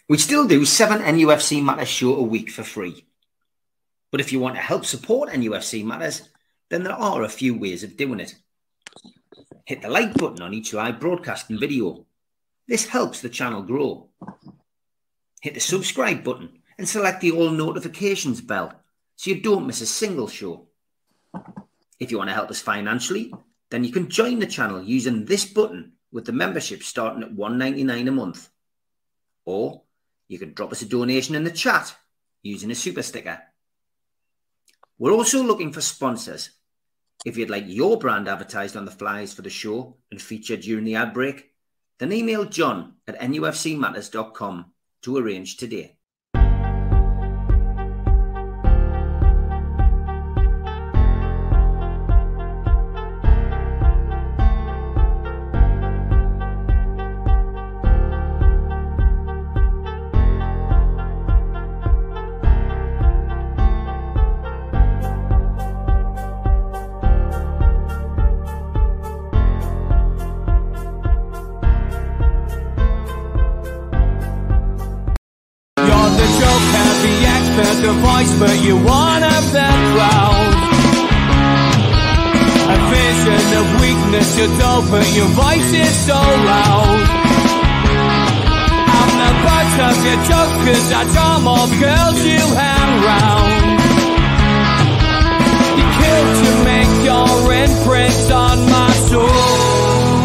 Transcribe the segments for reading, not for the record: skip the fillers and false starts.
We still do 7 NUFC Matters show a week for free. But if you want to help support NUFC Matters, then there are a few ways of doing it. Hit the like button on each live broadcast and video. This helps the channel grow. Hit the subscribe button and select the all notifications bell so you don't miss a single show. If you want to help us financially, then you can join the channel using this button with the membership starting at $1.99 a month. Or you can drop us a donation in the chat using a super sticker. We're also looking for sponsors. If you'd like your brand advertised on the flyers for the show and featured during the ad break, then email John at nufcmatters.com to arrange today. The voice, but you want a background. A vision of weakness, you're dull, but your voice is so loud. I'm the butt of your joke, cause I draw more girls you hang round. You kill to make your imprint on my soul.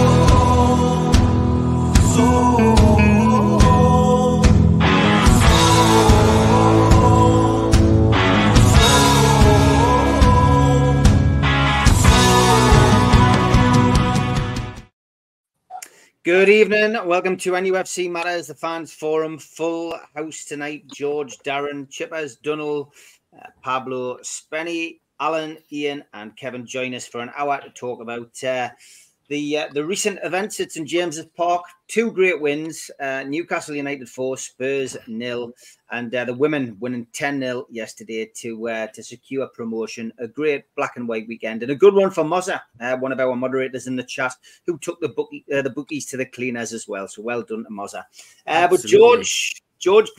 Good evening. Welcome to NUFC Matters, the Fans Forum. Full house tonight. George, Darren, Chippers, Dunnell, Pablo, Spenny, Alan, Ian and Kevin join us for an hour to talk about the recent events at St James's Park. 2 great wins. Newcastle United 4, Spurs 0. And the women winning 10-0 yesterday to secure promotion. A great black and white weekend and a good one for Mozza, one of our moderators in the chat, who took the bookies to the cleaners as well. So well done to Mozza. But George,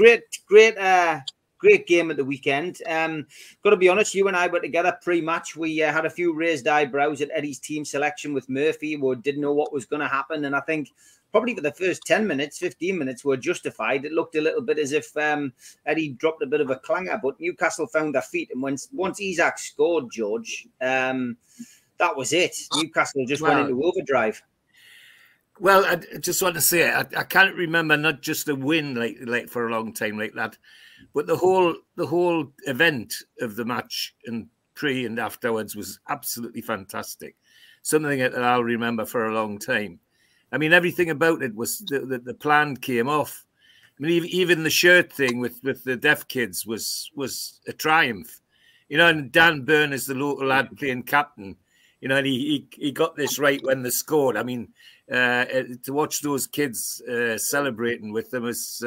great game at the weekend. Got to be honest, you and I were together pre-match. We had a few raised eyebrows at Eddie's team selection with Murphy. We didn't know what was going to happen. And I think probably for the first 10 minutes, 15 minutes were justified. It looked a little bit as if Eddie dropped a bit of a clanger, but Newcastle found their feet. And once Isak scored, George, that was it. Newcastle just went into overdrive. Well, I just want to say, I can't remember not just a win like for a long time like that, but the whole event of the match and pre and afterwards was absolutely fantastic. Something that I'll remember for a long time. I mean, everything about it was the plan came off. I mean, even the shirt thing with the deaf kids was a triumph. You know, and Dan Burn is the local lad playing captain. You know, and he got this right when they scored. I mean, to watch those kids celebrating with them was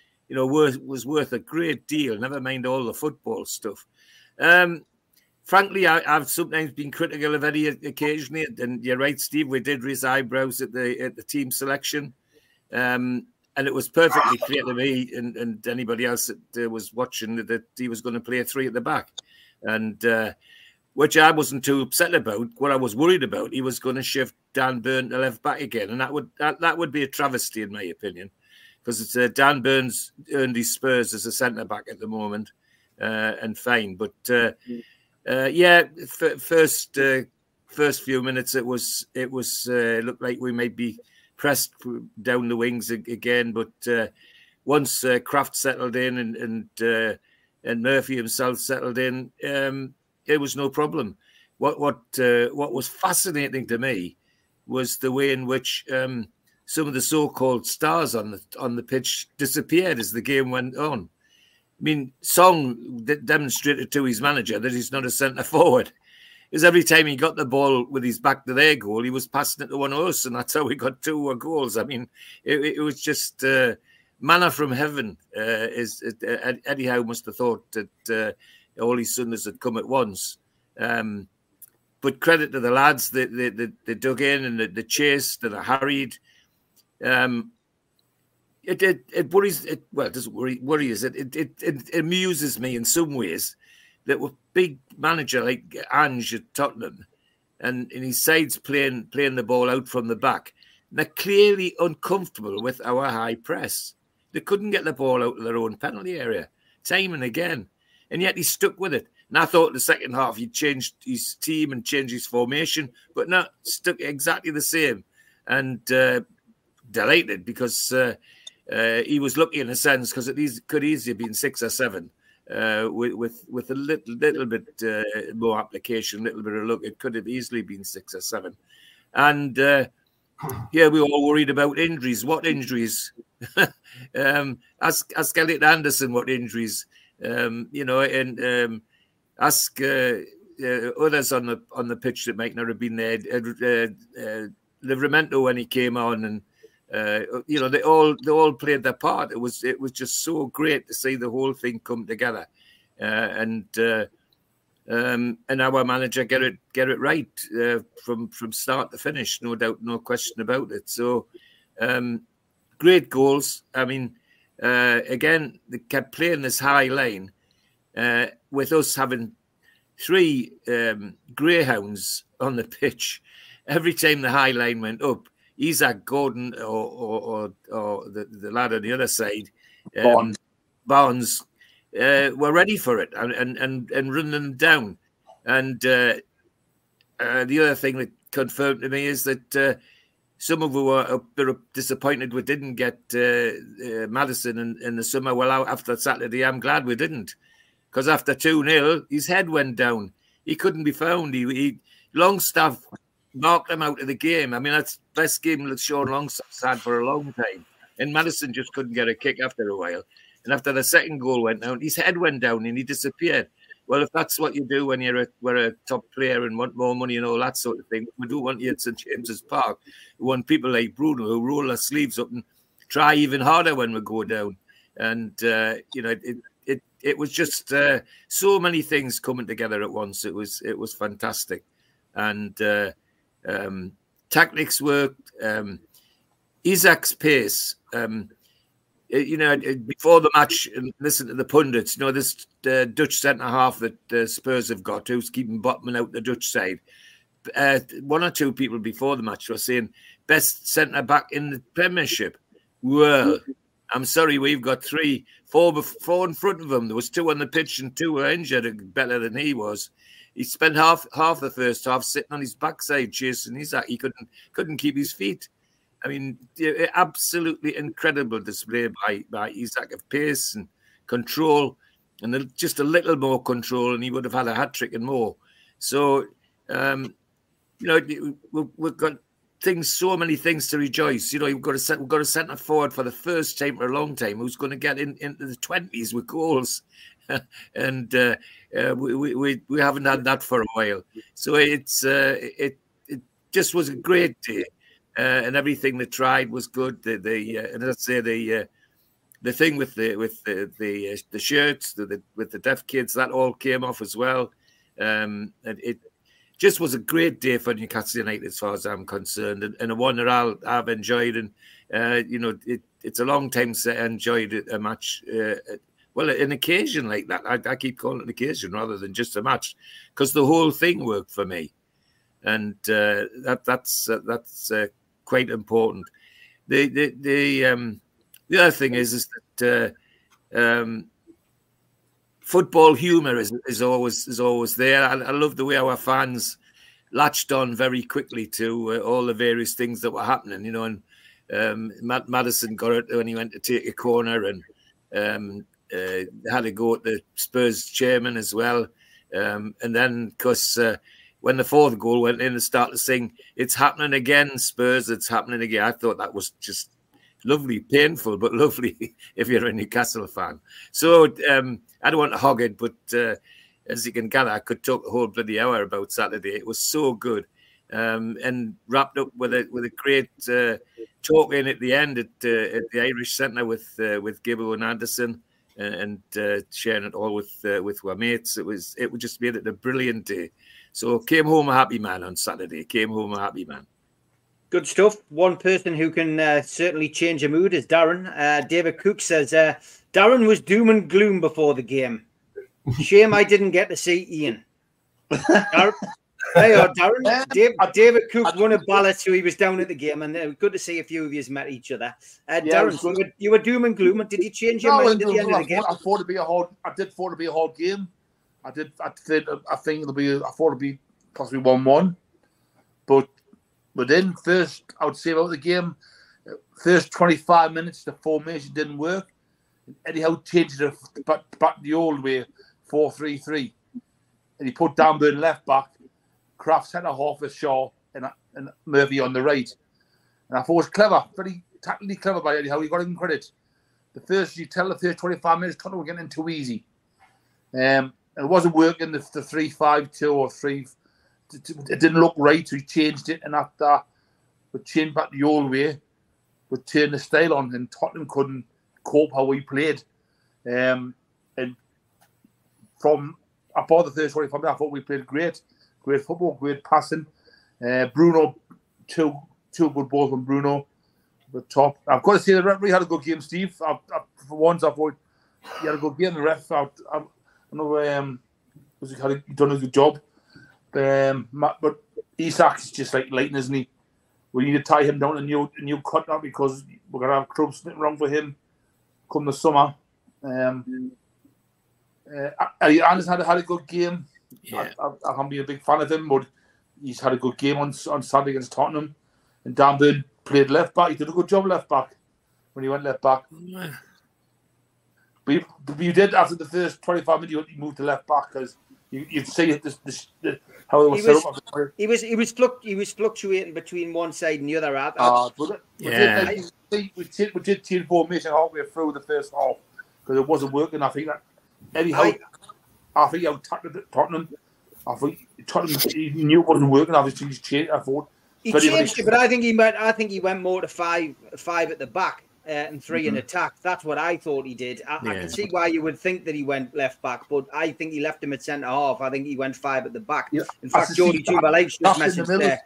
worth a great deal. Never mind all the football stuff. Frankly, I've sometimes been critical of Eddie occasionally, and you're right, Steve. We did raise eyebrows at the team selection, and it was perfectly clear to me and anybody else that was watching that he was going to play a 3 at the back, and which I wasn't too upset about. What I was worried about, he was going to shift Dan Burn to left back again, and that would be a travesty in my opinion, because it's Dan Burns earned his spurs as a centre back at the moment, and fine, but. First few minutes it looked like we might be pressed down the wings again, but once Kraft settled in and Murphy himself settled in, it was no problem. What was fascinating to me was the way in which some of the so-called stars on the pitch disappeared as the game went on. I mean, Song demonstrated to his manager that he's not a centre forward. Because every time he got the ball with his back to their goal, he was passing it to one of us, and that's how we got 2 goals. I mean, it was just manna from heaven. Eddie Howe must have thought that all his Sundays had come at once. But credit to the lads, they dug in and they chased and they harried. it worries. Well, it doesn't worry us. It amuses me in some ways that with big manager like Ange at Tottenham, and his sides playing the ball out from the back, they're clearly uncomfortable with our high press. They couldn't get the ball out of their own penalty area time and again, and yet he stuck with it. And I thought the second half he changed his team and changed his formation, but not stuck exactly the same. And delighted because he was lucky in a sense, because it could easily have been 6 or 7 with a little bit more application, a little bit of luck. It could have easily been 6 or 7. And we were all worried about injuries. What injuries? Ask Elliot Anderson what injuries. And ask others on the pitch that might not have been there. Livramento when he came on, and they all played their part. It was just so great to see the whole thing come together, and our manager get it right from start to finish. No doubt, no question about it. So great goals. I mean, again, they kept playing this high line with us having 3 greyhounds on the pitch. Every time the high line went up, Isaac Gordon or the lad on the other side, Barnes, were ready for it and running them down. And the other thing that confirmed to me is that some of them were a bit disappointed we didn't get Maddison in the summer. Well, after Saturday, I'm glad we didn't, because after 2-0, his head went down. He couldn't be found. Longstaff knocked him out of the game. I mean, that's the best game that Sean Longstaff's had for a long time. And Maddison just couldn't get a kick after a while. And after the second goal went down, his head went down and he disappeared. Well, if that's what you do when you're a top player and want more money and all that sort of thing, we do want you at St James's Park. We want people like Bruno who roll their sleeves up and try even harder when we go down. And, it was just so many things coming together at once. It was fantastic. And tactics worked. Isaac's pace. Before the match, and listen to the pundits. This Dutch centre half that Spurs have got, who's keeping bottoming out the Dutch side. 1 or 2 people before the match were saying best centre back in the Premiership. Well, I'm sorry, we've got 3, 4 in front of him. There was 2 on the pitch and 2 were injured, better than he was. He spent half the first half sitting on his backside chasing Isaac. He couldn't keep his feet. I mean, absolutely incredible display by Isaac of pace and control, and just a little more control, and he would have had a hat-trick and more. So, we've got so many things to rejoice. We've got a centre forward for the first time for a long time who's going to get into the 20s with goals, and we haven't had that for a while. So it just was a great day. And everything they tried was good. And as I say, the thing with the shirts, with the deaf kids, that all came off as well. And it just was a great day for Newcastle United, as far as I'm concerned, and a one that I've enjoyed. And it's a long time since I enjoyed a match. Well, an occasion like that. I keep calling it an occasion rather than just a match, because the whole thing worked for me, and that's quite important. The other thing is that football humour is always there. I love the way our fans latched on very quickly to all the various things that were happening. And Maddison got it when he went to take a corner, and had to go at the Spurs chairman as well. And then, because when the 4th goal went in, and started to sing, "It's happening again, Spurs, it's happening again." I thought that was just lovely, painful, but lovely if you're a Newcastle fan. So I don't want to hog it, but as you can gather, I could talk a whole bloody hour about Saturday. It was so good. And wrapped up with a great talk in at the end at the Irish Centre with Gibbo and Anderson, and sharing it all with our mates. It just made it a brilliant day. So came home a happy man on Saturday. Came home a happy man. Good stuff. One person who can certainly change a mood is Darren. David Cook says, Darren was doom and gloom before the game. Shame I didn't get to see Ian. Darren, there you are, Darren. David Cook won a ballot, so he was down at the game, and good to see a few of you met each other. Darren, you were doom and gloom. Did you change your mind at the end of the game? I thought it'd be a hard game. I thought it'd be possibly 1-1, but then first, I would say about the game, first 25 minutes, the formation didn't work. Eddie Howe changed it back the old way, 4-3-3. And he put Danburn left back, Kraft centre half with Shaw and Murphy on the right. And I thought it was clever, very tactically clever by Eddie Howe. He got him credit. The first 25 minutes, Tottenham were getting in too easy. And it wasn't working, the 3-5-2 or 3. It didn't look right, so he changed it. And after we changed back the old way, we turned the style on, and Tottenham couldn't cope how we played. And from about the first 25 minutes, I thought we played great football, great passing. Bruno, two good balls from Bruno, the top. I've got to say the referee had a good game, Steve. For once, I thought he had a good game. The ref, I know, he done a good job. But Isak's just like lightning, isn't he? We need to tie him down a new cut now because we're gonna have clubs sitting around for him come the summer. Anderson had a good game. Yeah. I haven't been a big fan of him, but he's had a good game on Saturday against Tottenham. And Danburn played left back. He did a good job left back when he went left back. Yeah. But you did after the first 25 minutes. You moved to left back because you'd see how it was set up. He was fluctuating between one side and the other. We did team formation halfway through the first half because it wasn't working. I think that Eddie Howe, I think he out-tackled Tottenham. I think Tottenham, he knew it wasn't working. Obviously, he's changed. I thought he changed it, but I think he went more to five at the back. And 3 in attack. That's what I thought he did. I can see why you would think that he went left back, but I think he left him at centre half. I think he went 5 at the back. Yeah. In fact, Jordy Tubalai's just messaged there.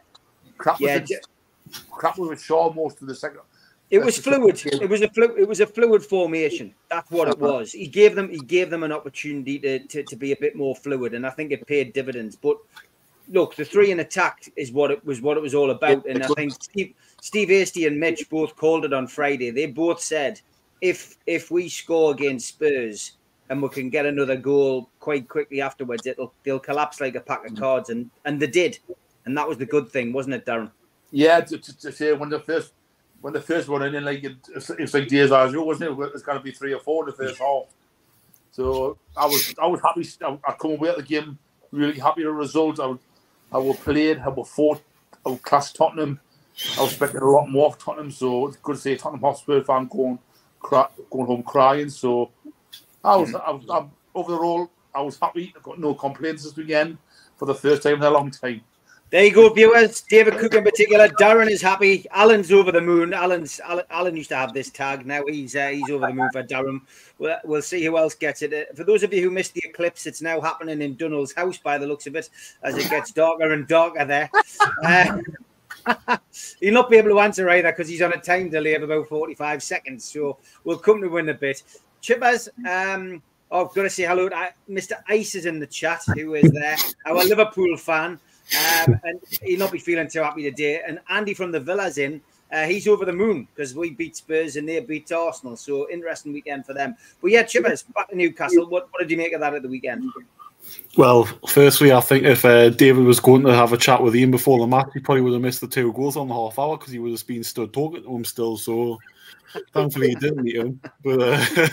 Crap with Shaw most of the second. It was fluid. It was a fluid formation. That's what it was. He gave them an opportunity to be a bit more fluid, and I think it paid dividends. But look, the 3 in attack is what it was all about. And I think Steve Hasty and Mitch both called it on Friday. They both said if we score against Spurs and we can get another goal quite quickly afterwards, they'll collapse like a pack of cards, and they did. And that was the good thing, wasn't it, Darren? Yeah, to say when the first one in, like it's like days as you, wasn't it? It's going to be 3 or 4 in the first half. So I was happy. I come away at the game really happy with the result. I will played, I will fought, I will class Tottenham. I was expecting a lot more of Tottenham, so it's good to see a Tottenham Hotspur fan going home crying. So I was overall, I was happy. I got no complaints this weekend for the first time in a long time. There you go, viewers. David Cook in particular. Darren is happy. Alan's over the moon. Alan used to have this tag. Now he's over the moon for Darren. We'll see who else gets it. For those of you who missed the eclipse, it's now happening in Dunnell's house by the looks of it, as it gets darker and darker there. He'll not be able to answer either because he's on a time delay of about 45 seconds. So we'll come to win a bit. Chippers, I've got to say hello to Mr. Ice is in the chat, who is there, our Liverpool fan. And he'll not be feeling too happy today. And Andy from the Villa's in. He's over the moon because we beat Spurs and they beat Arsenal. So interesting weekend for them. But yeah, Chippers, back to Newcastle. What did you make of that at the weekend? Well, firstly, I think if David was going to have a chat with Ian before the match, he probably would have missed the 2 goals on the half hour because he would have been stood talking to him still. So thankfully he didn't meet him. But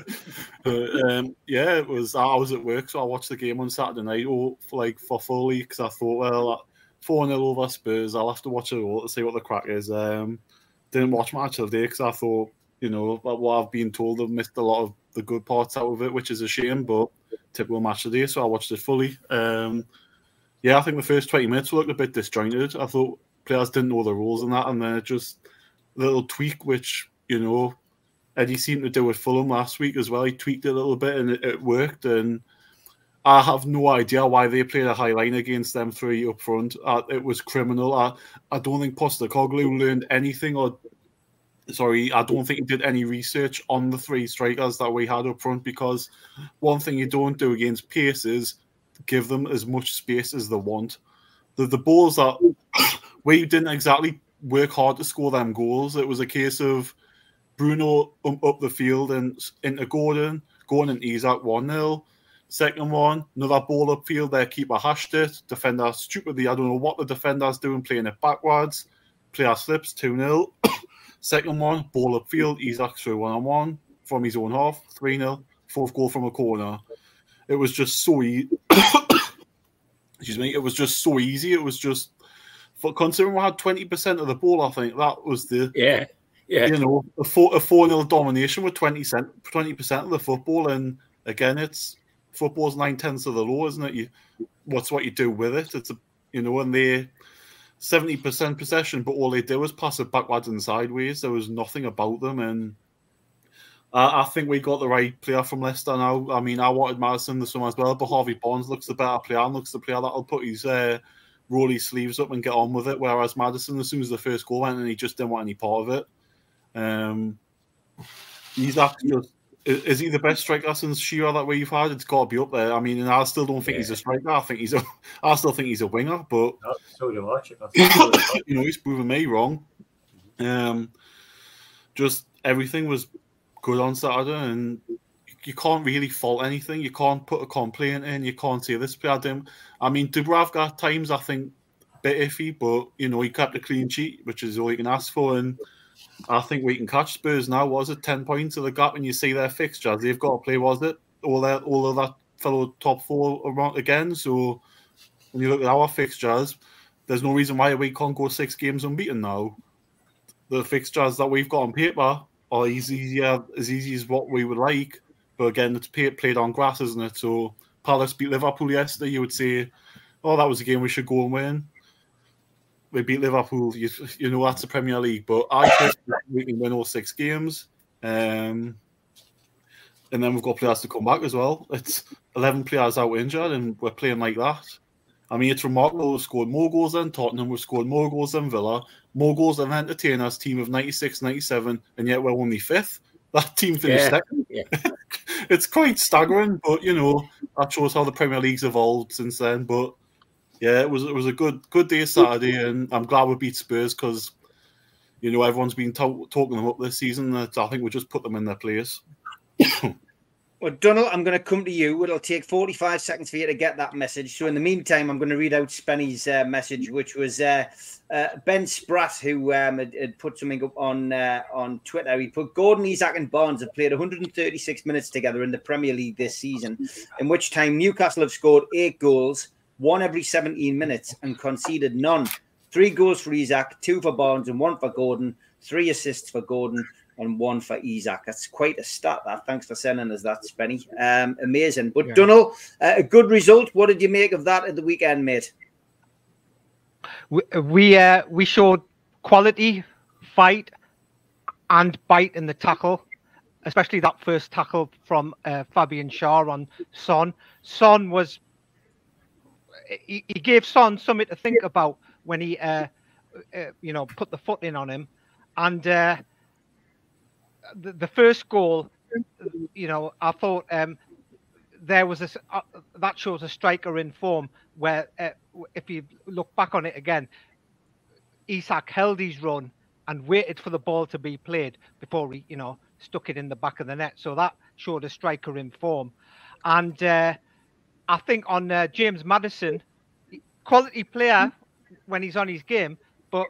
yeah, it was. I was at work, so I watched the game on Saturday night for fully because I thought, well, 4-0 over Spurs, I'll have to watch it all to see what the crack is. Didn't watch much of the day because I thought, what I've been told, I've missed a lot of the good parts out of it, which is a shame, but typical match of the day, so I watched it fully. Yeah, I think the first 20 minutes looked a bit disjointed. I thought players didn't know the rules and that, and then just a little tweak, which, Eddie seemed to do with Fulham last week as well. He tweaked it a little bit and it worked. And I have no idea why they played a high line against them three up front. It was criminal. I don't think Postecoglou learned anything, I don't think he did any research on the three strikers that we had up front, because one thing you don't do against pace is give them as much space as they want. The balls that we didn't exactly work hard to score them goals. It was a case of Bruno up the field and into Gordon and Isak 1-0. Second one, another ball upfield, their keeper hashed it. Defender stupidly, I don't know what the defender's doing, playing it backwards. Player slips, 2-0. Second one, ball upfield, Isak through 1-on-1 from his own half, 3-0. Fourth goal from a corner. It was just so easy. Excuse me. It was just so easy. It was just, for considering we had 20% of the ball, I think that was the you know, a 4-0 domination with 20% of the football. And again, it's football's 9/10 of the law, isn't it? What's what you do with it? It's and they 70% possession, but all they do is pass it backwards and sideways. There was nothing about them, and I think we got the right player from Leicester now. I mean, I wanted Maddison this summer as well, but Harvey Barnes looks the better player and looks the player that'll put his roll his sleeves up and get on with it. Whereas Maddison, as soon as the first goal went, and he just didn't want any part of it. He's actually is he the best striker since Shearer that we've had? It's got to be up there. I mean, and I still don't think he's a striker. I still think he's a winger. But so do I. He's proven me wrong. Just everything was good on Saturday, and you can't really fault anything. You can't put a complaint in. You can't say this player didn't. I mean, Dubravka at times I think a bit iffy, but he kept a clean sheet, which is all you can ask for. And I think we can catch Spurs now. Was it 10 points of the gap? And you see their fixtures, they've got to play. Was it all of that fellow top four around again? So when you look at our fixtures, there's no reason why we can't go 6 games unbeaten now. The fixtures that we've got on paper are as easy as what we would like, but again, it's played on grass, isn't it? So Palace beat Liverpool yesterday. You would say, "Oh, that was a game we should go and win." We beat Liverpool. You know that's the Premier League, but I think we can win all 6 games, and then we've got players to come back as well. It's 11 players out injured, and we're playing like that. I mean, it's remarkable. We've scored more goals than Tottenham. We've scored more goals than Villa. More goals than Entertainers, team of 96, 97, and yet we're only 5th. That team finished second. Yeah. It's quite staggering, but that shows how the Premier League's evolved since then. But yeah, it was a good day Saturday, and I'm glad we beat Spurs because everyone's been talking them up this season. I think we just put them in their place. Well, Donald, I'm going to come to you. It'll take 45 seconds for you to get that message. So in the meantime, I'm going to read out Spenny's message, which was Ben Spratt, who had put something up on Twitter. He put, Gordon, Isak and Barnes have played 136 minutes together in the Premier League this season, in which time Newcastle have scored 8 goals, 1 every 17 minutes, and conceded none. 3 goals for Isak, 2 for Barnes, and 1 for Gordon. 3 assists for Gordon and 1 for Isak. That's quite a stat, that. Thanks for sending us that, Spenny. Amazing. But, Donald, a good result. What did you make of that at the weekend, mate? We showed quality, fight, and bite in the tackle, especially that first tackle from Fabian Schär on Son. Son was... He gave Son something to think about when he, put the foot in on him. And the first goal, I thought there was that shows a striker in form where if you look back on it again, Isak held his run and waited for the ball to be played before he, stuck it in the back of the net. So that showed a striker in form. And I think on James Maddison, quality player when he's on his game, but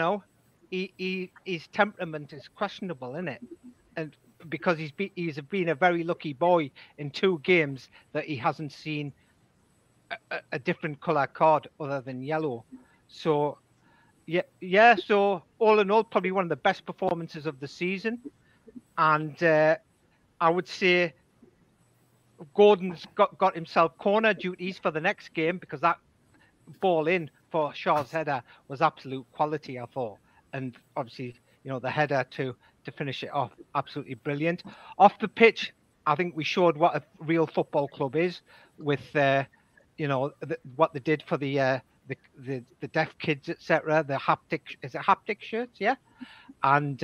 his temperament is questionable, isn't it? And because he's been a very lucky boy in 2 games that he hasn't seen a different colour card other than yellow. So so all in all, probably one of the best performances of the season. And I would say Gordon's got himself corner duties for the next game, because that ball in for Schär's header was absolute quality, I thought. And obviously, the header to finish it off, absolutely brilliant. Off the pitch, I think we showed what a real football club is. with what they did for the deaf kids, etc. The haptic shirts, yeah, and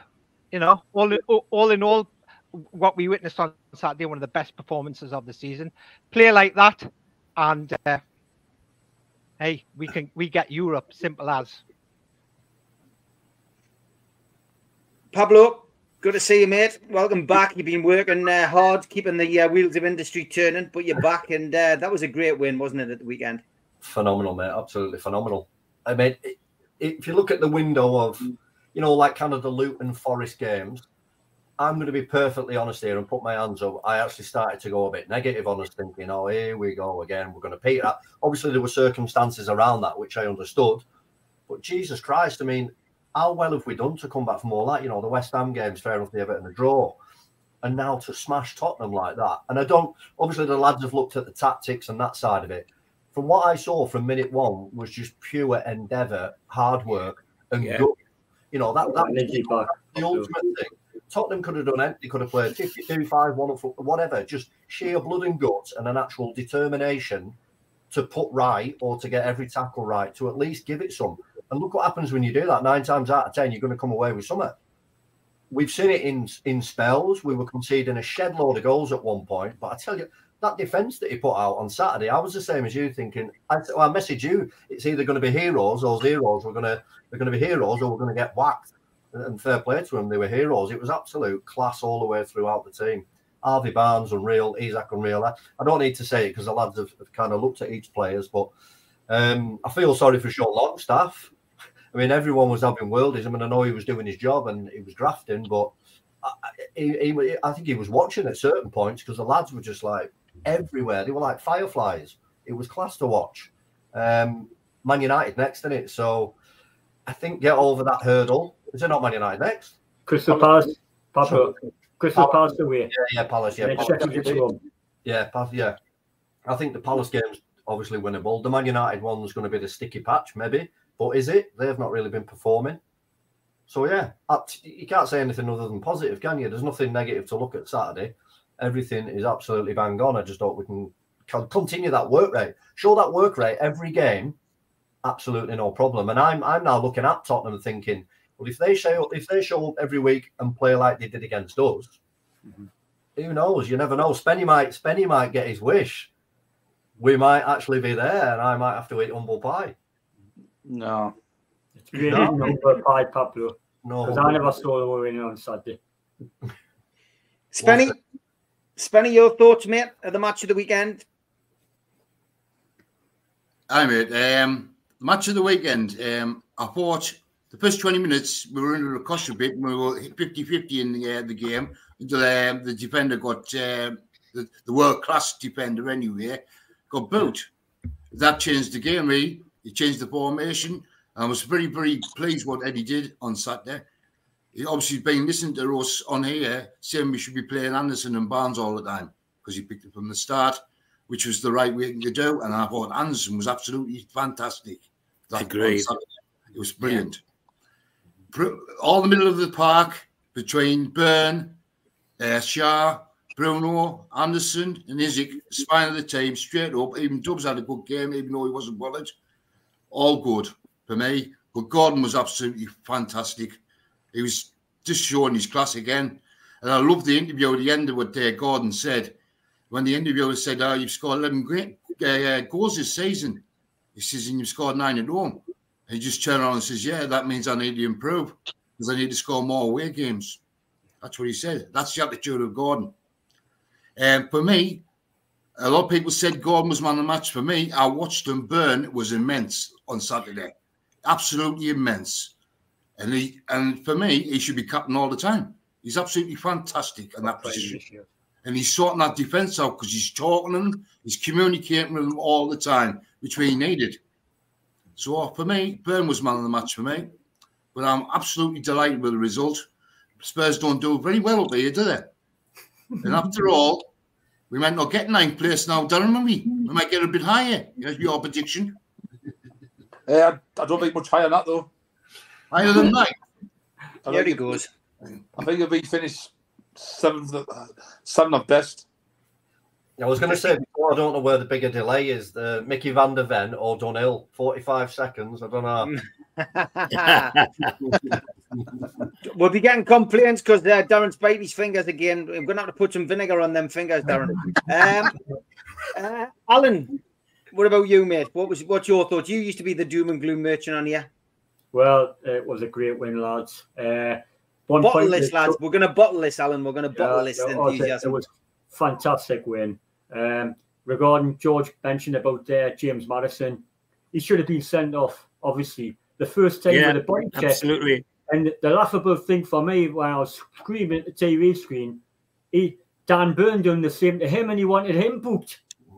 all in all, what we witnessed on Saturday, one of the best performances of the season. Play like that, and hey, we get Europe, simple as. Pablo, good to see you, mate. Welcome back. You've been working hard, keeping the wheels of industry turning, but you're back, and that was a great win, wasn't it, at the weekend? Phenomenal, mate. Absolutely phenomenal. I mean, if you look at the window of, like kind of the Luton Forest games, I'm going to be perfectly honest here and put my hands up. I actually started to go a bit negative on us, thinking, oh, here we go again. We're going to peter that. Obviously, there were circumstances around that, which I understood. But Jesus Christ, I mean, how well have we done to come back from all that? The West Ham games, fair enough, the Everton a draw. And now to smash Tottenham like that. And obviously the lads have looked at the tactics and that side of it. From what I saw from minute one was just pure endeavour, hard work, and good. That the ultimate thing. Tottenham could have done it. They could have played 52-5, 1 up, whatever. Just sheer blood and guts and an actual determination to put right or to get every tackle right, to at least give it some. And look what happens when you do that. 9 times out of 10, you're going to come away with something. We've seen it in spells. We were conceding a shed load of goals at one point. But I tell you, that defence that he put out on Saturday, I was the same as you, thinking, I messaged you, it's either going to be heroes or zeros. They're going to be heroes or we're going to get whacked. And fair play to them, they were heroes. It was absolute class all the way throughout the team. Harvey Barnes, unreal. Isak, unreal. I don't need to say it because the lads have kind of looked at each players, but I feel sorry for Sean Longstaff. I mean, everyone was having worldies. I mean, I know he was doing his job and he was drafting, but I think he was watching at certain points because the lads were just like everywhere. They were like fireflies. It was class to watch. Man United next, isn't it? So I think get over that hurdle. Is it not Man United next? Crystal Palace. Crystal Palace away. Yeah, Palace. Yeah, Palace. Yeah. I think the Palace game's obviously winnable. The Man United one's going to be the sticky patch, maybe. But is it? They've not really been performing. So, yeah, you can't say anything other than positive, can you? There's nothing negative to look at Saturday. Everything is absolutely bang on. I just hope we can continue that work rate. Show that work rate every game. Absolutely no problem. And I'm now looking at Tottenham and thinking, well, if they show up every week and play like they did against us, who knows? You never know. Spenny might get his wish. We might actually be there, and I might have to eat humble pie. No. It's really humble pie, Pablo. No. Because I never saw the winning on Saturday. Spenny, your thoughts, mate, of the match of the weekend? Hi, mate. Match of the weekend. I thought the first 20 minutes we were under a cosh a bit. We were 50-50 in the game until the defender got the world-class defender anyway got boot. That changed the game. He changed the formation. I was very, very pleased what Eddie did on Saturday. He obviously been listening to us on here saying we should be playing Anderson and Barnes all the time because he picked it from the start, which was the right way to do. And I thought Anderson was absolutely fantastic. Agreed. It was brilliant. Yeah. All the middle of the park between Byrne, Shaw, Bruno, Anderson and Isak, spine of the team, straight up. Even Dubs had a good game, even though he wasn't bothered. All good for me. But Gordon was absolutely fantastic. He was just showing his class again. And I love the interview at the end of what Gordon said. When the interviewer said, oh, you've scored 11 great goals this season. He says, and you've scored 9 at home. And he just turned around and says, yeah, that means I need to improve because I need to score more away games. That's what he said. That's the attitude of Gordon. And for me, a lot of people said Gordon was man of the match. For me, I watched him. Byrne was immense on Saturday. Absolutely immense. And for me, he should be captain all the time. He's absolutely fantastic in that position. And he's sorting that defence out because he's talking to them, he's communicating with them all the time, which we needed. So for me, Byrne was man of the match for me. But I'm absolutely delighted with the result. Spurs don't do very well up here, do they? And after all, we might not get 9th place now, Darren, we might get a bit higher. That's your prediction. I don't think much higher than that, though. Higher than 9th? There he goes. I think if we finish 7th at best. I was going to say before, I don't know where the bigger delay is, the Mickey van der Ven or Dunhill, 45 seconds. I don't know. We'll be getting complaints because Darren's biting his fingers again. We're going to have to put some vinegar on them fingers, Darren. Alan, what about you, mate? What's your thoughts? You used to be the doom and gloom merchant on here. Well, it was a great win, lads. Bottle this, lads. We're going to bottle this, Alan. We're going to bottle this enthusiasm. It was a fantastic win. Regarding George mentioned about James Maddison, he should have been sent off, obviously. The first time with a body check. Absolutely. And the laughable thing for me when I was screaming at the TV screen, Dan Burn done the same to him and he wanted him booked.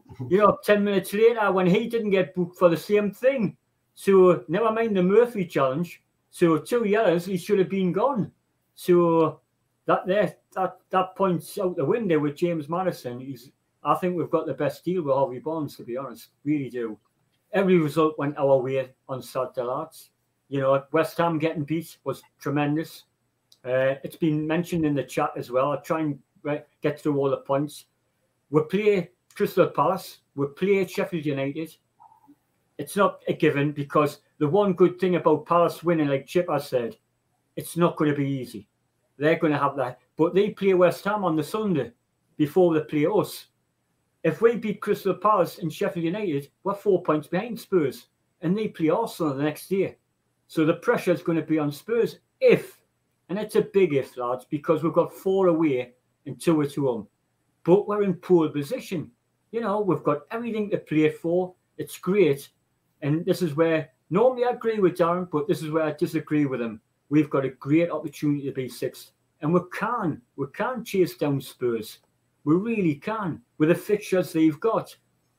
10 minutes later when he didn't get booked for the same thing. So never mind the Murphy challenge. So 2 yellows, he should have been gone. So that points out the window with James Maddison. I think we've got the best deal with Harvey Barnes, to be honest. Really do. Every result went our way on Saturday, lads. West Ham getting beat was tremendous. It's been mentioned in the chat as well. I'll try and get through all the points. We play Crystal Palace. We play Sheffield United. It's not a given because the one good thing about Palace winning, like Chip has said, it's not going to be easy. They're going to have that. But they play West Ham on the Sunday before they play us. If we beat Crystal Palace and Sheffield United, we're 4 points behind Spurs. And they play Arsenal the next year. So the pressure is going to be on Spurs if, and it's a big if, lads, because we've got 4 away and 2 at home. But we're in poor position. We've got everything to play for. It's great. And this is where, normally I agree with Darren, but this is where I disagree with him. We've got a great opportunity to be 6th. And we can chase down Spurs. We really can, with the fixtures they've got.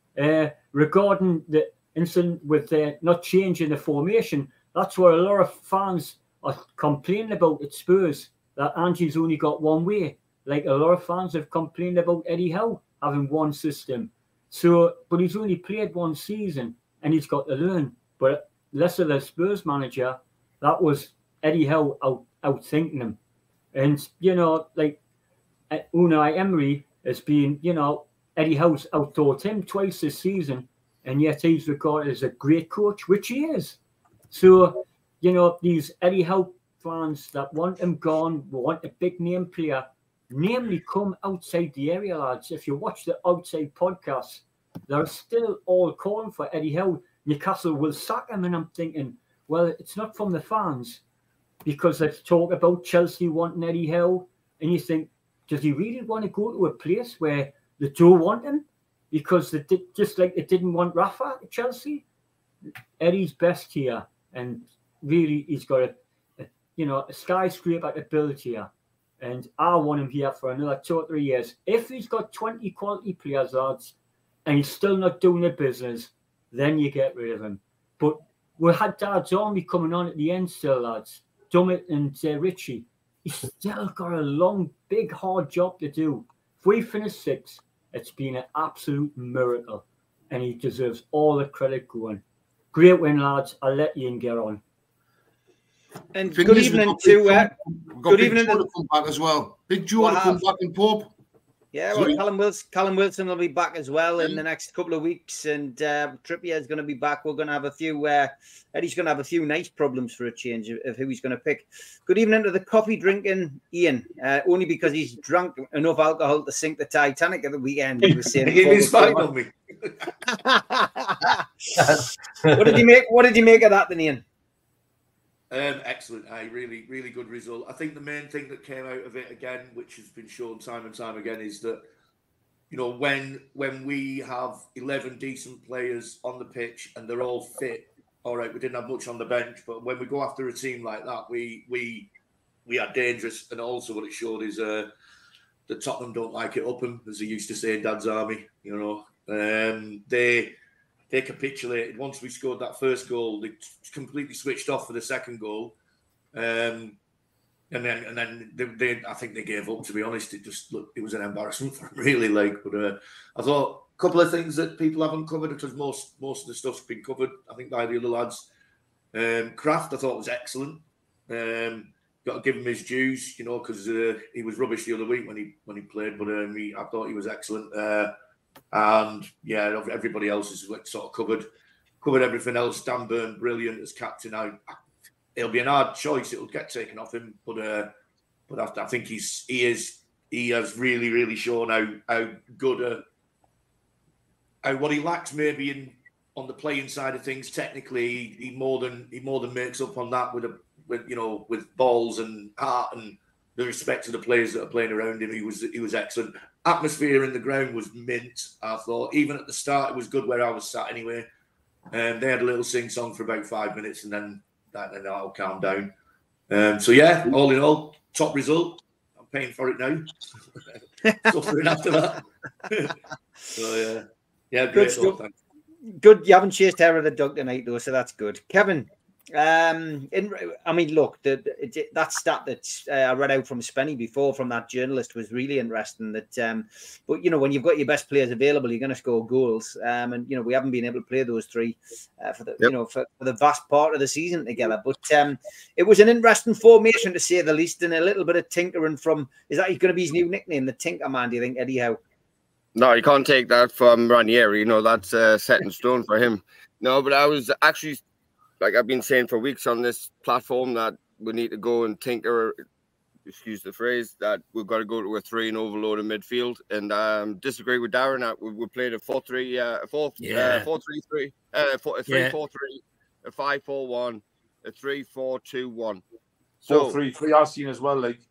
Regarding the incident with not changing the formation, that's what a lot of fans are complaining about at Spurs, that Angie's only got one way. Like a lot of fans have complained about Eddie Howe having one system. But he's only played one season and he's got to learn. But less of the Spurs manager, that was Eddie Howe outthinking him. And, like Unai Emery has been, Eddie Howe's outthought him twice this season, and yet he's regarded as a great coach, which he is. So, these Eddie Howe fans that want him gone, want a big name player, namely come outside the area, lads. If you watch the outside podcasts, they're still all calling for Eddie Howe. Newcastle will sack him, and I'm thinking, well, it's not from the fans, because they talk about Chelsea wanting Eddie Howe, and you think, does he really want to go to a place where they don't want him? Because they did, just like they didn't want Rafa at Chelsea. Eddie's best here, and really he's got a skyscraper to build here. And I want him here for another 2 or 3 years. If he's got 20 quality players, lads, and he's still not doing the business, then you get rid of him. But we had Dad's Army coming on at the end still, lads. Dummett and Richie. He's still got a long, big, hard job to do. If we finish 6th, it's been an absolute miracle. And he deserves all the credit going. Great win, lads. I'll let Ian get on. And good evening to... good evening to come back as well. Big Joe to come back in pub. Yeah, well, Callum Wilson will be back as well in the next couple of weeks, and Trippier is going to be back. We're going to have a few. Eddie's going to have a few nice problems for a change of who he's going to pick. Good evening to the coffee drinking Ian, only because he's drunk enough alcohol to sink the Titanic at the weekend. He was saying, he's fine on me. What did you make of that, then, Ian? Excellent. Really, really good result. I think the main thing that came out of it again, which has been shown time and time again, is that when we have 11 decent players on the pitch and they're all fit. All right, we didn't have much on the bench, but when we go after a team like that, we are dangerous. And also, what it showed is that Tottenham don't like it up them, as they used to say in Dad's Army. They capitulated once we scored that first goal. They completely switched off for the second goal, and then they I think they gave up. To be honest, it was an embarrassment for them, really. But I thought a couple of things that people haven't covered, because most of the stuff's been covered, I think, by the other lads. Kraft, I thought, was excellent. Got to give him his dues, because he was rubbish the other week when he played, but I thought he was excellent. And yeah, everybody else has sort of covered everything else. Dan Burn, brilliant as captain. It'll be an hard choice. It'll get taken off him, but I think he has really shown how good what he lacks maybe on the playing side of things. Technically, he more than makes up on that with balls and heart and the respect to the players that are playing around him. He was excellent. Atmosphere in the ground was mint, I thought. Even at the start, it was good where I was sat anyway. They had a little sing-song for about 5 minutes, and then that'll calm down. So yeah, all in all, top result. I'm paying for it now. Suffering after that. So yeah, great. Thanks. Good. You haven't chased hair of the dog tonight, though, so that's good. Kevin, look, that stat that I read out from Spenny before from that journalist was really interesting. That, but when you've got your best players available, you're going to score goals. And we haven't been able to play those three for the vast part of the season together. But it was an interesting formation to say the least, and a little bit of tinkering from. Is that going to be his new nickname, the Tinker Man? Do you think, Eddie Howe? No, you can't take that from Ranieri. That's set in stone for him. No, but I was actually, like I've been saying for weeks on this platform, that we need to go and tinker, excuse the phrase, that we've got to go to a 3 and overload in midfield. And disagree with Darren. We played a 4-3, 4-3-3, a 3-4-3, a 5-4-1, a 3-4-2-1. So 4-3-3 I've seen as well. Like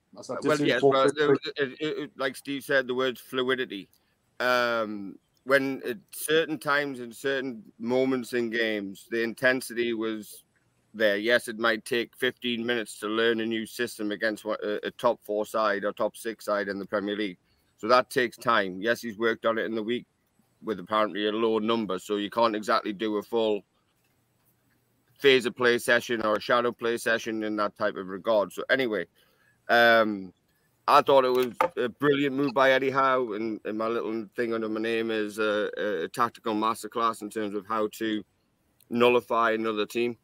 like Steve said, the words fluidity. When at certain times and certain moments in games, the intensity was there. Yes, it might take 15 minutes to learn a new system against a top 4 side or top 6 side in the Premier League. So that takes time. Yes, he's worked on it in the week with apparently a low number. So you can't exactly do a full phase of play session or a shadow play session in that type of regard. So anyway, I thought it was a brilliant move by Eddie Howe, and my little thing under my name is a tactical masterclass in terms of how to nullify another team.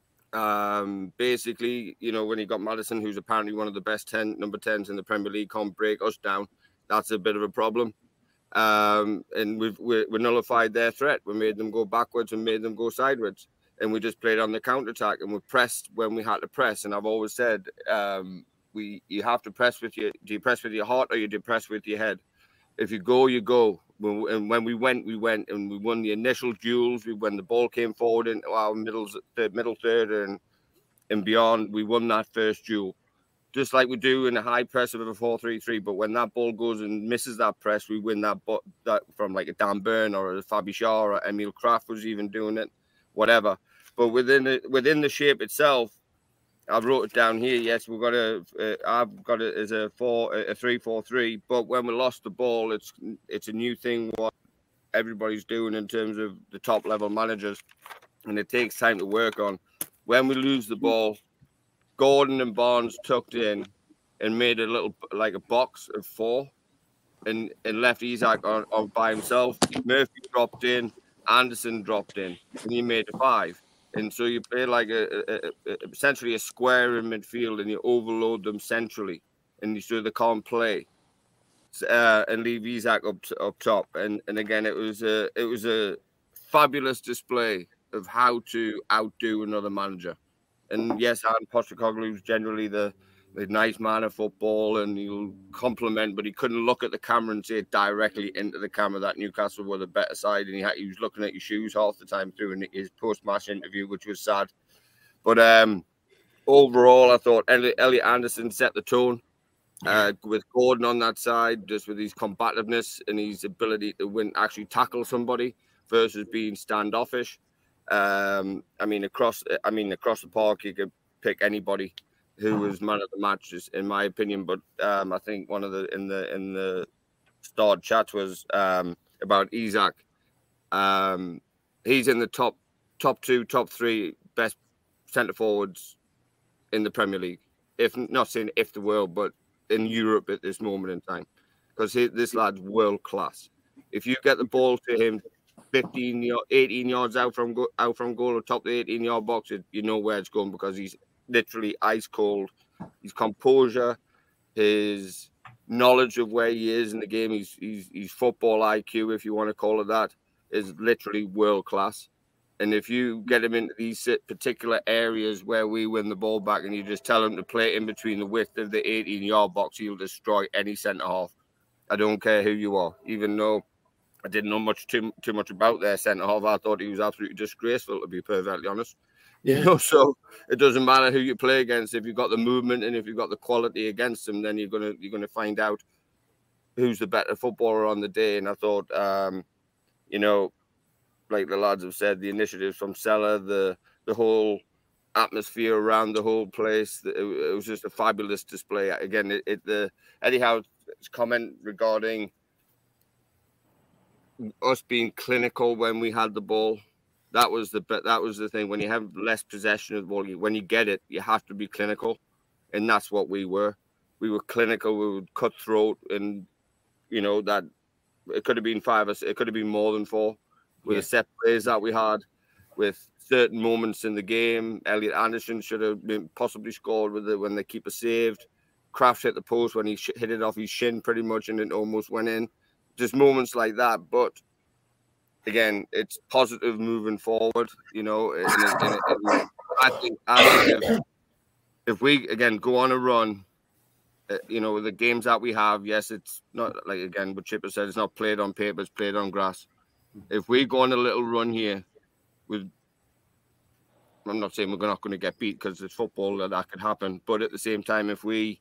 Basically, when you got Maddison, who's apparently one of the best number 10s in the Premier League, can't break us down. That's a bit of a problem. And we nullified their threat. We made them go backwards and made them go sideways. And we just played on the counter-attack, and we pressed when we had to press. And I've always said, you have to press with your. Do you press with your heart or you press with your head? If you go, you go. And when we went, and we won the initial duels. When the ball came forward into our middle third and beyond, we won that first duel, just like we do in a high press of a 4-3-3. But when that ball goes and misses that press, we win that from like a Dan Burn or a Fabi Shaw or Emil Kraft was even doing it, whatever. But within the shape itself. I wrote it down here. Yes, we've got I've got it as a 3-4-3. But when we lost the ball, it's a new thing what everybody's doing in terms of the top level managers, and it takes time to work on. When we lose the ball, Gordon and Barnes tucked in and made a little like a box of 4, and left Isak on by himself. Murphy dropped in, Anderson dropped in, and he made a 5. And so you play like essentially a square in midfield, and you overload them centrally, and so they can't play, and leave Isak up top. And again, it was a fabulous display of how to outdo another manager. And yes, Aaron Postecoglou is generally the nice man of football, and he'll compliment, but he couldn't look at the camera and say directly into the camera that Newcastle were the better side, and he was looking at his shoes half the time through in his post-match interview, which was sad. But overall, I thought Elliot Anderson set the tone with Gordon on that side, just with his combativeness and his ability to actually tackle somebody versus being standoffish. Across the park, you could pick anybody who was man of the match, in my opinion. But I think one of in the starred chats was about Isak. He's in the top 2, top 3 best centre forwards in the Premier League. If not saying if the world, but in Europe at this moment in time, because this lad's world class. If you get the ball to him 18 yards out from goal or top the 18-yard box, you know where it's going, because he's literally ice cold. His composure, his knowledge of where he is in the game, his football IQ, if you want to call it that, is literally world class. And if you get him into these particular areas where we win the ball back and you just tell him to play in between the width of the 18-yard box, he'll destroy any centre-half. I don't care who you are. Even though I didn't know too much about their centre-half, I thought he was absolutely disgraceful, to be perfectly honest. Yeah. You know, so it doesn't matter who you play against. If you've got the movement and if you've got the quality against them, then you're gonna find out who's the better footballer on the day. And I thought, you know, like the lads have said, the initiatives from Sella, the whole atmosphere around the whole place, it was just a fabulous display. Again, Eddie Howe's comment regarding us being clinical when we had the ball, that was the thing. When you have less possession of the ball, when you get it, you have to be clinical, and that's what we were. We were clinical. We would cut throat, and you know that it could have been 5 or it could have been more than 4. With the set plays that we had, with certain moments in the game. Elliot Anderson should have been possibly scored when the keeper saved. Kraft hit the post when he hit it off his shin pretty much and it almost went in. Just moments like that. But again, it's positive moving forward, you know. I think if we, again, go on a run, you know, the games that we have, yes, it's not, like, again, what Chipper said, it's not played on paper, it's played on grass. If we go on a little run here, I'm not saying we're not going to get beat because it's football that could happen. But at the same time, if we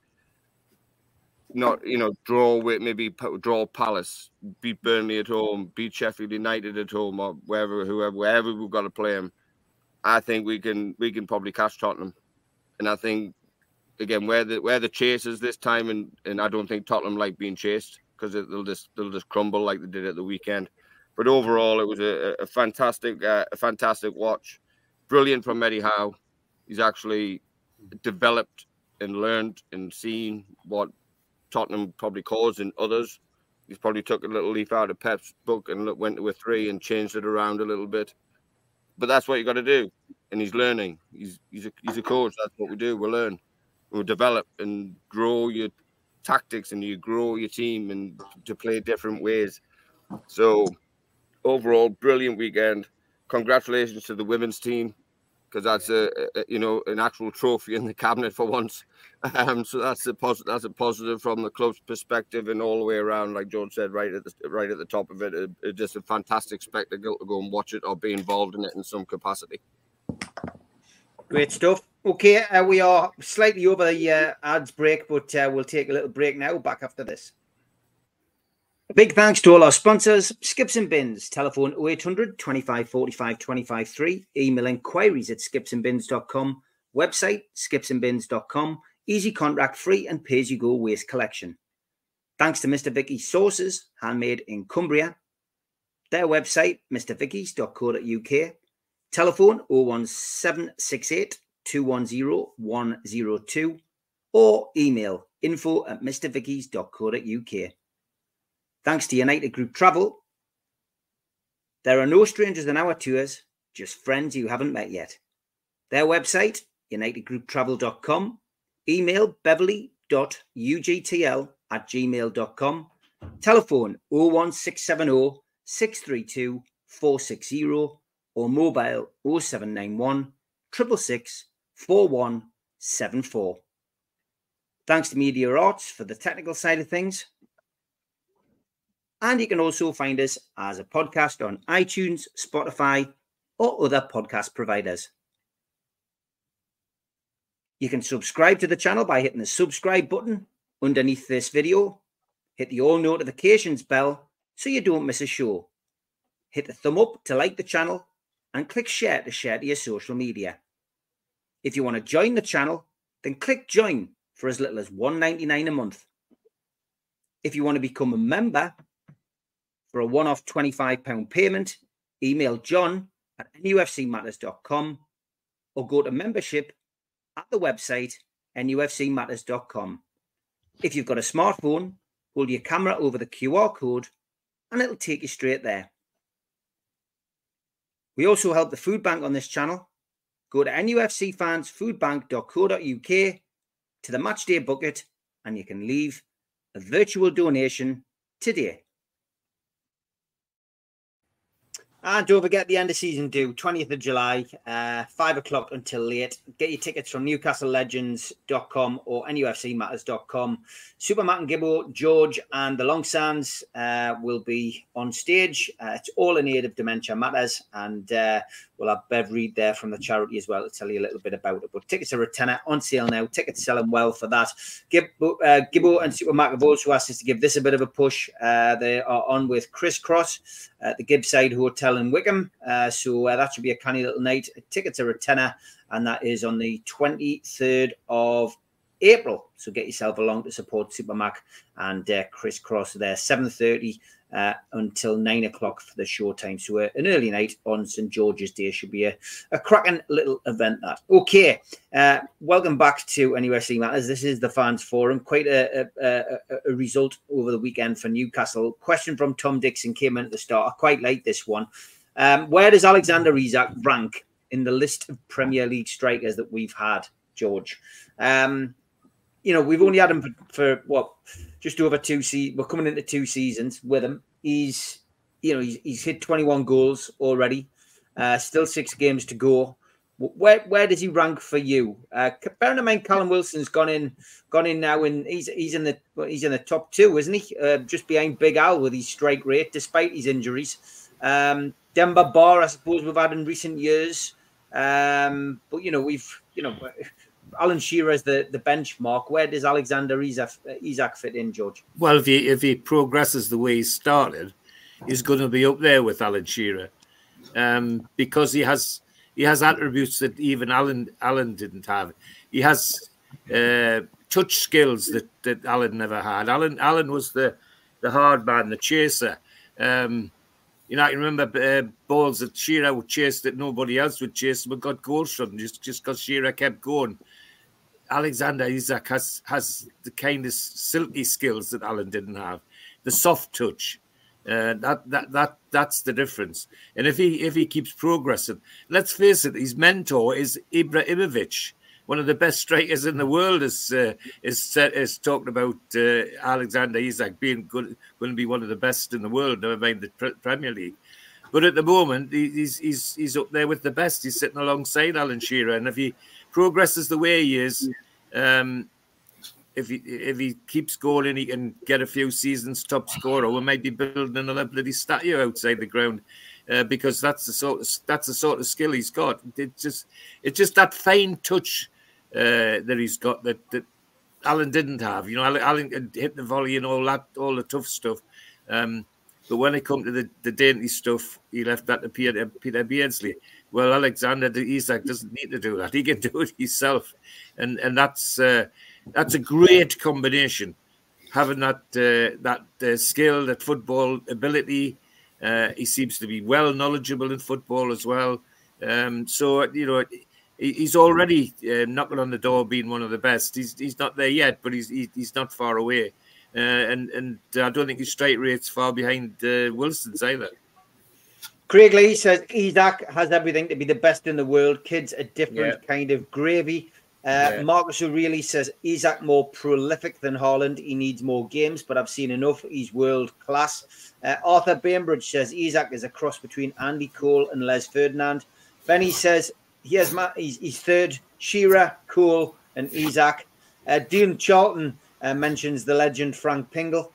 draw Palace, beat Burnley at home, beat Sheffield United at home, or wherever we've got to play them, I think we can probably catch Tottenham. And I think, again, where the chase is this time, and I don't think Tottenham like being chased because they'll just crumble like they did at the weekend. But overall, it was a fantastic watch. Brilliant from Eddie Howe. He's actually developed and learned and seen what Tottenham probably caused in others. He's probably took a little leaf out of Pep's book and went to a 3 and changed it around a little bit. But that's what you got to do. And he's learning. He's a coach. That's what we do. We learn. We develop and grow your tactics and you grow your team and to play different ways. So overall, brilliant weekend. Congratulations to the women's team, because that's an actual trophy in the cabinet for once. So that's a positive from the club's perspective and all the way around. Like George said, right at the top of it, it's just a fantastic spectacle to go and watch it or be involved in it in some capacity. Great stuff. Okay, we are slightly over the ads break, but we'll take a little break now. Back after this. A big thanks to all our sponsors, Skips and Bins, telephone 0800 25 45 25 3, email inquiries at skipsandbins.com, website skipsandbins.com, easy contract free and pay-as-you-go waste collection. Thanks to Mr. Vicky's Sauces, handmade in Cumbria, their website mrvickies.co.uk, telephone 01768 210 102, or email info@mrvickies.co.uk. Thanks to United Group Travel. There are no strangers in our tours, just friends you haven't met yet. Their website, unitedgrouptravel.com. Email beverly.ugtl@gmail.com. Telephone 01670 632 460 or mobile 0791 666 4174. Thanks to Media Arts for the technical side of things. And you can also find us as a podcast on iTunes, Spotify, or other podcast providers. You can subscribe to the channel by hitting the subscribe button underneath this video. Hit the all notifications bell so you don't miss a show. Hit the thumb up to like the channel and click share to your social media. If you want to join the channel, then click join for as little as $1.99 a month. If you want to become a member, for a one-off £25 payment, email john@nufcmatters.com or go to membership at the website nufcmatters.com. If you've got a smartphone, hold your camera over the QR code and it'll take you straight there. We also help the food bank on this channel. Go to nufcfansfoodbank.co.uk to the matchday bucket and you can leave a virtual donation today. And don't forget the end of season due, 20th of July, 5 o'clock until late. Get your tickets from newcastlelegends.com or nufcmatters.com. Super Matt and Gibbo, George and the Longsands will be on stage. It's all in aid of Dementia Matters, and we'll have Bev Reid there from the charity as well to tell you a little bit about it. But tickets are a tenner, on sale now. Tickets selling well for that. Gibbo and Super Matt have also asked us to give this a bit of a push. They are on with Chris Cross at the Gibbside Hotel in Wickham. So that should be a canny little night. Tickets are a tenner, and that is on the 23rd of April. So get yourself along to support Super Mac and Chris Cross there. 7:30 until 9 o'clock for the show time. So an early night on St. George's Day should be a cracking little event. That okay. Welcome back to NUFC Matters. This is the Fans Forum. Quite a result over the weekend for Newcastle. Question from Tom Dixon came in at the start. I quite like this one. Where does Alexander Isak rank in the list of Premier League strikers that we've had, George? You know, we've only had him for what, just over 2 seasons. We're coming into 2 seasons with him. He's hit 21 goals already. Still 6 games to go. Where does he rank for you? Bearing in mind, Callum Wilson's gone in now, and he's in the top 2, isn't he? Just behind Big Al with his strike rate, despite his injuries. Demba Ba, I suppose we've had in recent years, but Alan Shearer is the benchmark. Where does Alexander Isak fit in, George? Well, if he progresses the way he started, he's going to be up there with Alan Shearer, because he has attributes that even Alan didn't have. He has touch skills that Alan never had. Alan was the hard man, the chaser. I can remember balls that Shearer would chase that nobody else would chase, but got goals from just because Shearer kept going. Alexander Isak has the kind of silky skills that Alan didn't have, the soft touch. That's the difference. And if he keeps progressing, let's face it, his mentor is Ibrahimovic, one of the best strikers in the world. Is talked about Alexander Isak being going to be one of the best in the world, never mind the Premier League. But at the moment, he's up there with the best. He's sitting alongside Alan Shearer, and if he progresses the way he is, if he keeps going and he can get a few seasons top scorer, we might be building another bloody statue outside the ground, because that's the sort of skill he's got. It's just that fine touch that he's got that Alan didn't have. Alan could hit the volley and all the tough stuff. But when it comes to the dainty stuff, he left that to Peter Beardsley. Well, Alexander Isak doesn't need to do that. He can do it himself. And that's a great combination. Having that skill, that football ability. He seems to be well knowledgeable in football as well. So, he's already knocking on the door being one of the best. He's not there yet, but he's not far away. And I don't think his strike rate's far behind Wilson's either. Craig Lee says Isak has everything to be the best in the world. Kid's a different kind of gravy. Marcus O'Reilly says Isak more prolific than Haaland. He needs more games, but I've seen enough. He's world class. Arthur Bainbridge says Isak is a cross between Andy Cole and Les Ferdinand. Benny says he's third. Shearer, Cole, and Isak. Dean Charlton mentions the legend Frank Pingle.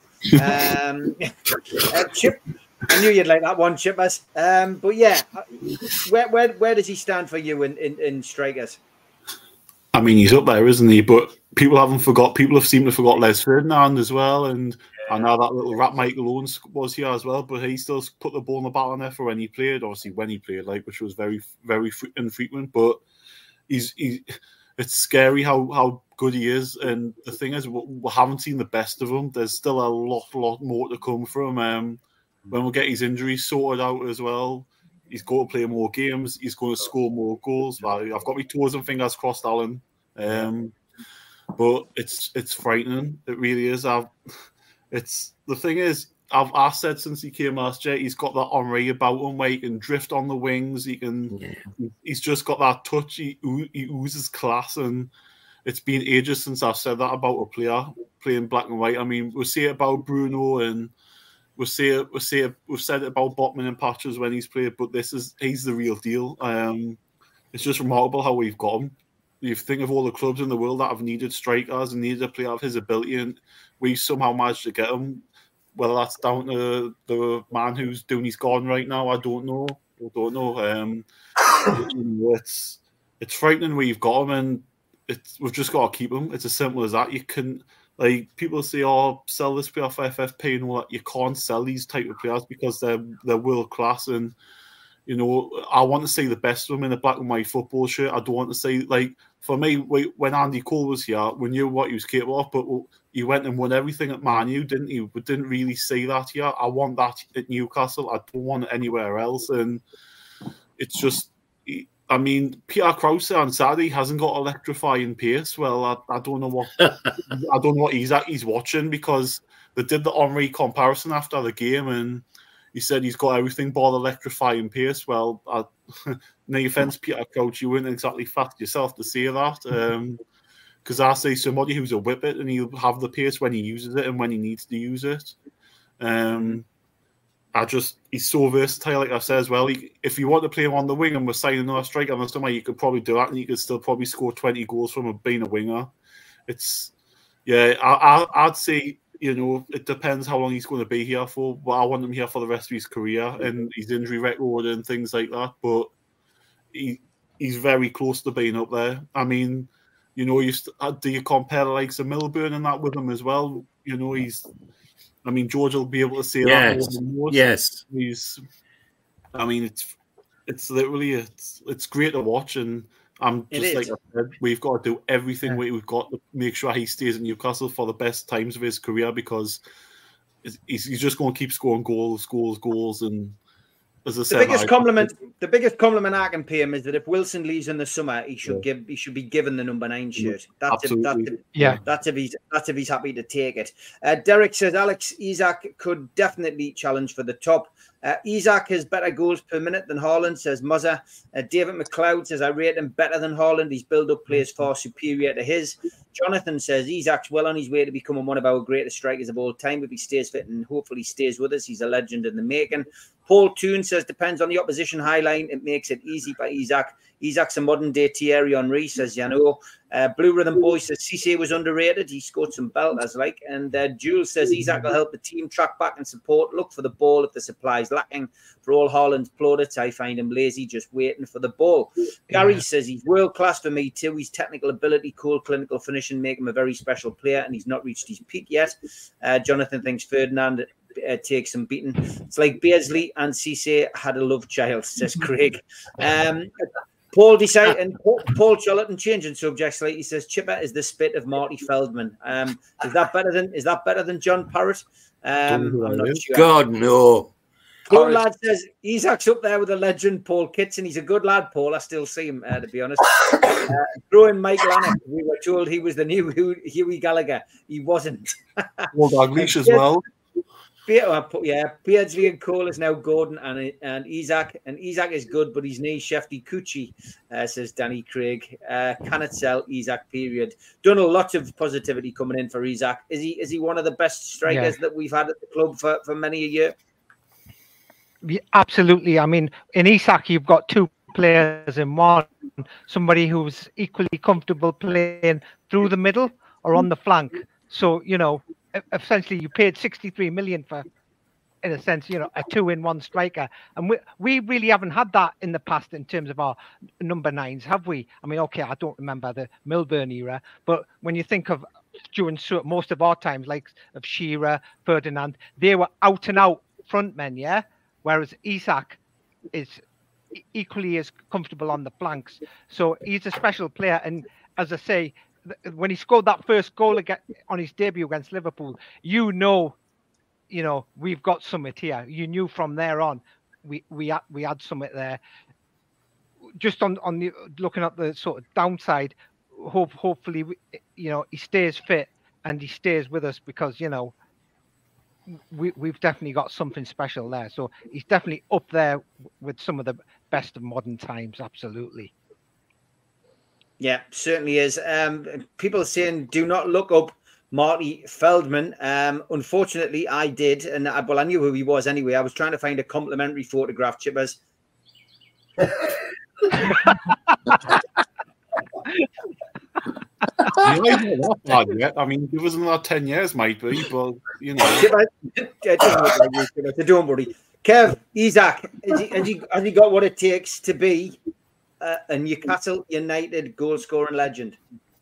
Chip, I knew you'd like that one, Chippers. But yeah, where does he stand for you in strikers? I mean, he's up there, isn't he? But people have seemed to forgot Les Ferdinand as well, and I know that little rat Michael Owens was here as well, but he still put the ball in the back on there for when he played, which was very, very infrequent. But it's scary how good he is, and the thing is, we haven't seen the best of him. There's still a lot more to come from him. When we get his injuries sorted out as well, he's going to play more games. He's going to score more goals. I've got my toes and fingers crossed, Alan. But it's frightening. It really is. The thing is, I've said since he came last year, he's got that Henry about him where he can drift on the wings. He's just got that touch. He oozes class, and it's been ages since I've said that about a player. playing black and white. I mean, we'll say it about Bruno, and we've said it about Botman and Patches when he's played, but he's the real deal. It's just remarkable how we've got him. You think of all the clubs in the world that have needed strikers and needed a player of his ability, and we somehow managed to get him. Whether that's down to the man who's doing his garden right now, I don't know. It's frightening we've got him, and we've just got to keep him. It's as simple as that. You can, like, people say, "Oh, sell this player for FFP," and all that. You can't sell these type of players because they're world class, and you know, I want to see the best of them in a black and white football shirt. I don't want to see, like, for me, when Andy Cole was here, we knew what he was capable of, but he went and won everything at Man U, didn't he? We didn't really see that here. I want that at Newcastle. I don't want it anywhere else. And it's just, I mean, Peter Krause on Saturday hasn't got electrifying pace. Well, I don't know what he's watching, because they did the Henry comparison after the game, and he said he's got everything but electrifying pace. Well, no offense, Peter Crouch, you weren't exactly fast yourself to say that. Because I see somebody who's a whippet, and he'll have the pace when he uses it and when he needs to use it. He's so versatile, like I said as well. If you want to play him on the wing and we're signing another striker on the summer, you could probably do that, and you could still probably score 20 goals from being a winger. I'd say, you know, it depends how long he's going to be here for. But I want him here for the rest of his career and his injury record and things like that. But he's very close to being up there. I mean, you know, do you compare the likes of Milburn and that with him as well? You know, George will be able to say that more than most. Yes. It's literally, it's great to watch, and I'm just like I said, we've got to do everything we've got to make sure he stays in Newcastle for the best times of his career, because he's just going to keep scoring goals, and as I said, the biggest compliment I can pay him is that if Wilson leaves in the summer, he should be given the number 9 shirt. That's if he's happy to take it. Derek says Alex Isak could definitely challenge for the top. Isak has better goals per minute than Haaland, says Muzza. David McLeod says I rate him better than Haaland. His build-up play is far superior to his. Jonathan says Isak's well on his way to becoming one of our greatest strikers of all time if he stays fit and hopefully stays with us. He's a legend in the making. Paul Toon says depends on the opposition high line. It makes it easy by Isak. Isak's a modern-day Thierry Henry, says Yano. Blue Rhythm Boy says Cisse was underrated. He scored some belters, like. And Jules says Isak will help the team track back and support. Look for the ball if the supply is lacking. For all Haaland's plaudits, I find him lazy, just waiting for the ball. Gary says he's world-class for me too. His technical ability, cool clinical finishing make him a very special player, and he's not reached his peak yet. Jonathan thinks Ferdinand takes some beating. It's like Beardsley and Cisse had a love child, says Craig. Paul Charlton changing subject slightly. He says Chipper is the spit of Marty Feldman. Is that better than John Parrott? I'm not sure. God no. Good lad says Isak's up there with a legend, Paul Kitson. He's a good lad, Paul. I still see him, to be honest. Throwing Mike Lannick. We were told he was the new Huey Gallagher. He wasn't. Well, Dalglish as well. Beardsley and Cole is now Gordon and Isak. And Isak is good, but his knee's Shefty Coochie, says Danny Craig. Can it sell Isak, period. Donald, lots of positivity coming in for Isak. Is he one of the best strikers that we've had at the club for many a year? Yeah, absolutely. I mean, in Isak, you've got two players in one. Somebody who's equally comfortable playing through the middle or on the flank. So, you know, essentially you paid 63 million for, in a sense, you know, a 2-in-1 striker. And we really haven't had that in the past in terms of our number 9s, have we? I mean, okay, I don't remember the Milburn era, but when you think of during most of our times, like of Shearer, Ferdinand, they were out and out front men, yeah? Whereas Isak is equally as comfortable on the flanks. So he's a special player. And as I say, when he scored that first goal on his debut against Liverpool, you know, we've got something here. You knew from there on, we had something there. Just on the looking at the sort of downside, hopefully, you know, he stays fit and he stays with us, because, you know, we've definitely got something special there. So he's definitely up there with some of the best of modern times. Absolutely. Yeah, certainly is. People are saying do not look up Marty Feldman. Unfortunately, I did, and I knew who he was anyway. I was trying to find a complimentary photograph, Chippers. Not bad yet. I mean, give us another 10 years, might be, but you know. Don't worry. Kev, Isaac, has he got what it takes to be a Newcastle United goal-scoring legend?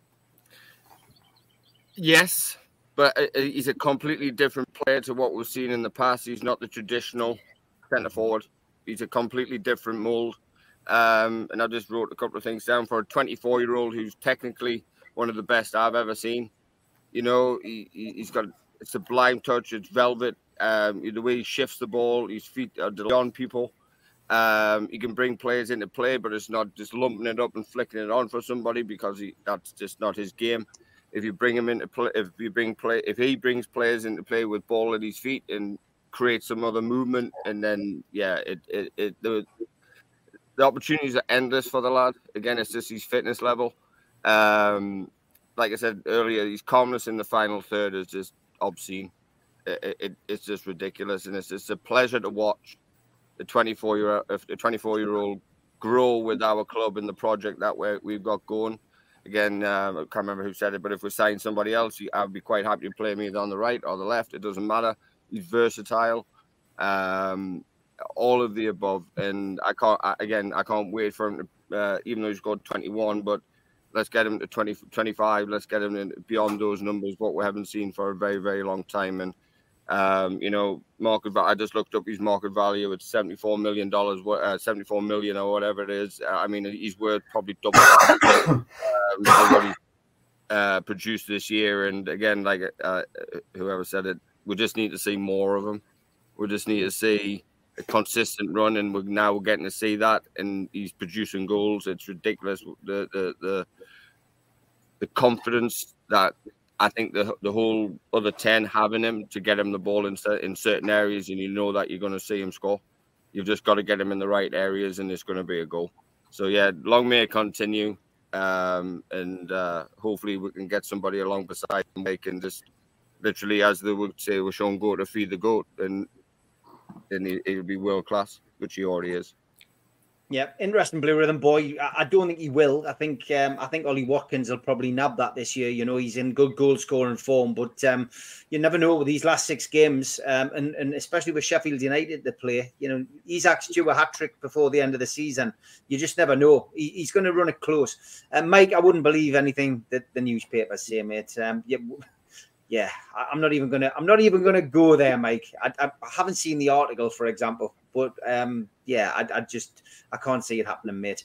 Yes, but he's a completely different player to what we've seen in the past. He's not the traditional centre forward. He's a completely different mould. And I just wrote a couple of things down for a 24-year-old who's technically one of the best I've ever seen. You know, he's got a sublime touch. It's velvet. The way he shifts the ball, his feet are on people. He can bring players into play, but it's not just lumping it up and flicking it on for somebody, because that's just not his game. If you bring him into play, if he brings players into play with ball at his feet and create some other movement, and then the opportunities are endless for the lad. Again, it's just his fitness level. Like I said earlier, his calmness in the final third is just obscene. It's just ridiculous, and it's just a pleasure to watch the 24-year-old grow with our club and the project that we've got going. Again, I can't remember who said it, but if we sign somebody else, I'd be quite happy to play him either on the right or the left. It doesn't matter. He's versatile. All of the above, and I can't wait for him to, even though he's got 21, but let's get him to 20, 25. Let's get him beyond those numbers, what we haven't seen for a very, very long time. And market value, I just looked up his market value. It's $74 million, 74 million or whatever it is. I mean, he's worth probably double what he's produced this year. And again, like whoever said it, we just need to see more of him. We just need to see a consistent run, and we're getting to see that, and he's producing goals. It's ridiculous, the confidence that I think the whole other 10 have in him to get him the ball in certain areas, and you know that you're going to see him score. You've just got to get him in the right areas, and it's going to be a goal. So yeah, long may it continue, and hopefully we can get somebody along beside him. They can just literally, as they would say, we're showing goat to feed the goat, and then he'll be world class, which he already is. Yeah, interesting Blue Rhythm boy. I don't think he will. I think Ollie Watkins will probably nab that this year. You know, he's in good goal scoring form, but you never know with these last 6 games, and especially with Sheffield United to play. You know, Isaac's due a hat trick before the end of the season. You just never know. He's going to run it close. Mike, I wouldn't believe anything that the newspapers say, mate. Yeah, I'm not even gonna go there, Mike. I haven't seen the article, for example, but I can't see it happening, mate.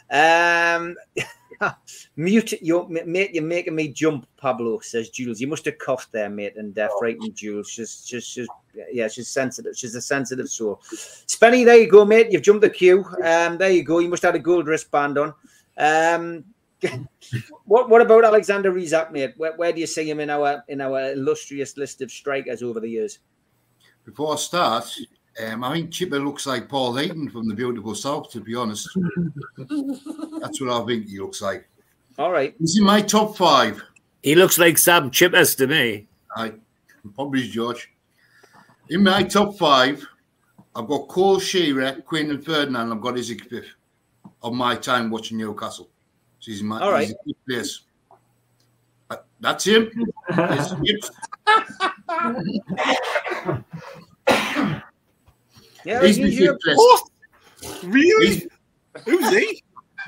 Mute your mate. You're making me jump, Pablo, says Jules. You must have coughed there, mate, and frightened Jules. She's sensitive. She's a sensitive soul. Spenny, there you go, mate. You've jumped the queue. There you go. You must have had a gold wristband on. What about Alexander Isak, mate? Where do you see him in our illustrious list of strikers over the years? Before I start, I think Chipper looks like Paul Heaton from the beautiful South, to be honest. That's what I think he looks like. All right. He's in my top 5. He looks like Sam Chippers to me. Probably George. In my top 5, I've got Cole Shearer, Quinn and Ferdinand. I've got Isaac fifth on my time watching Newcastle. So he's a good place. That's him. Yeah, he's my fifth place. What? Really? Who's he?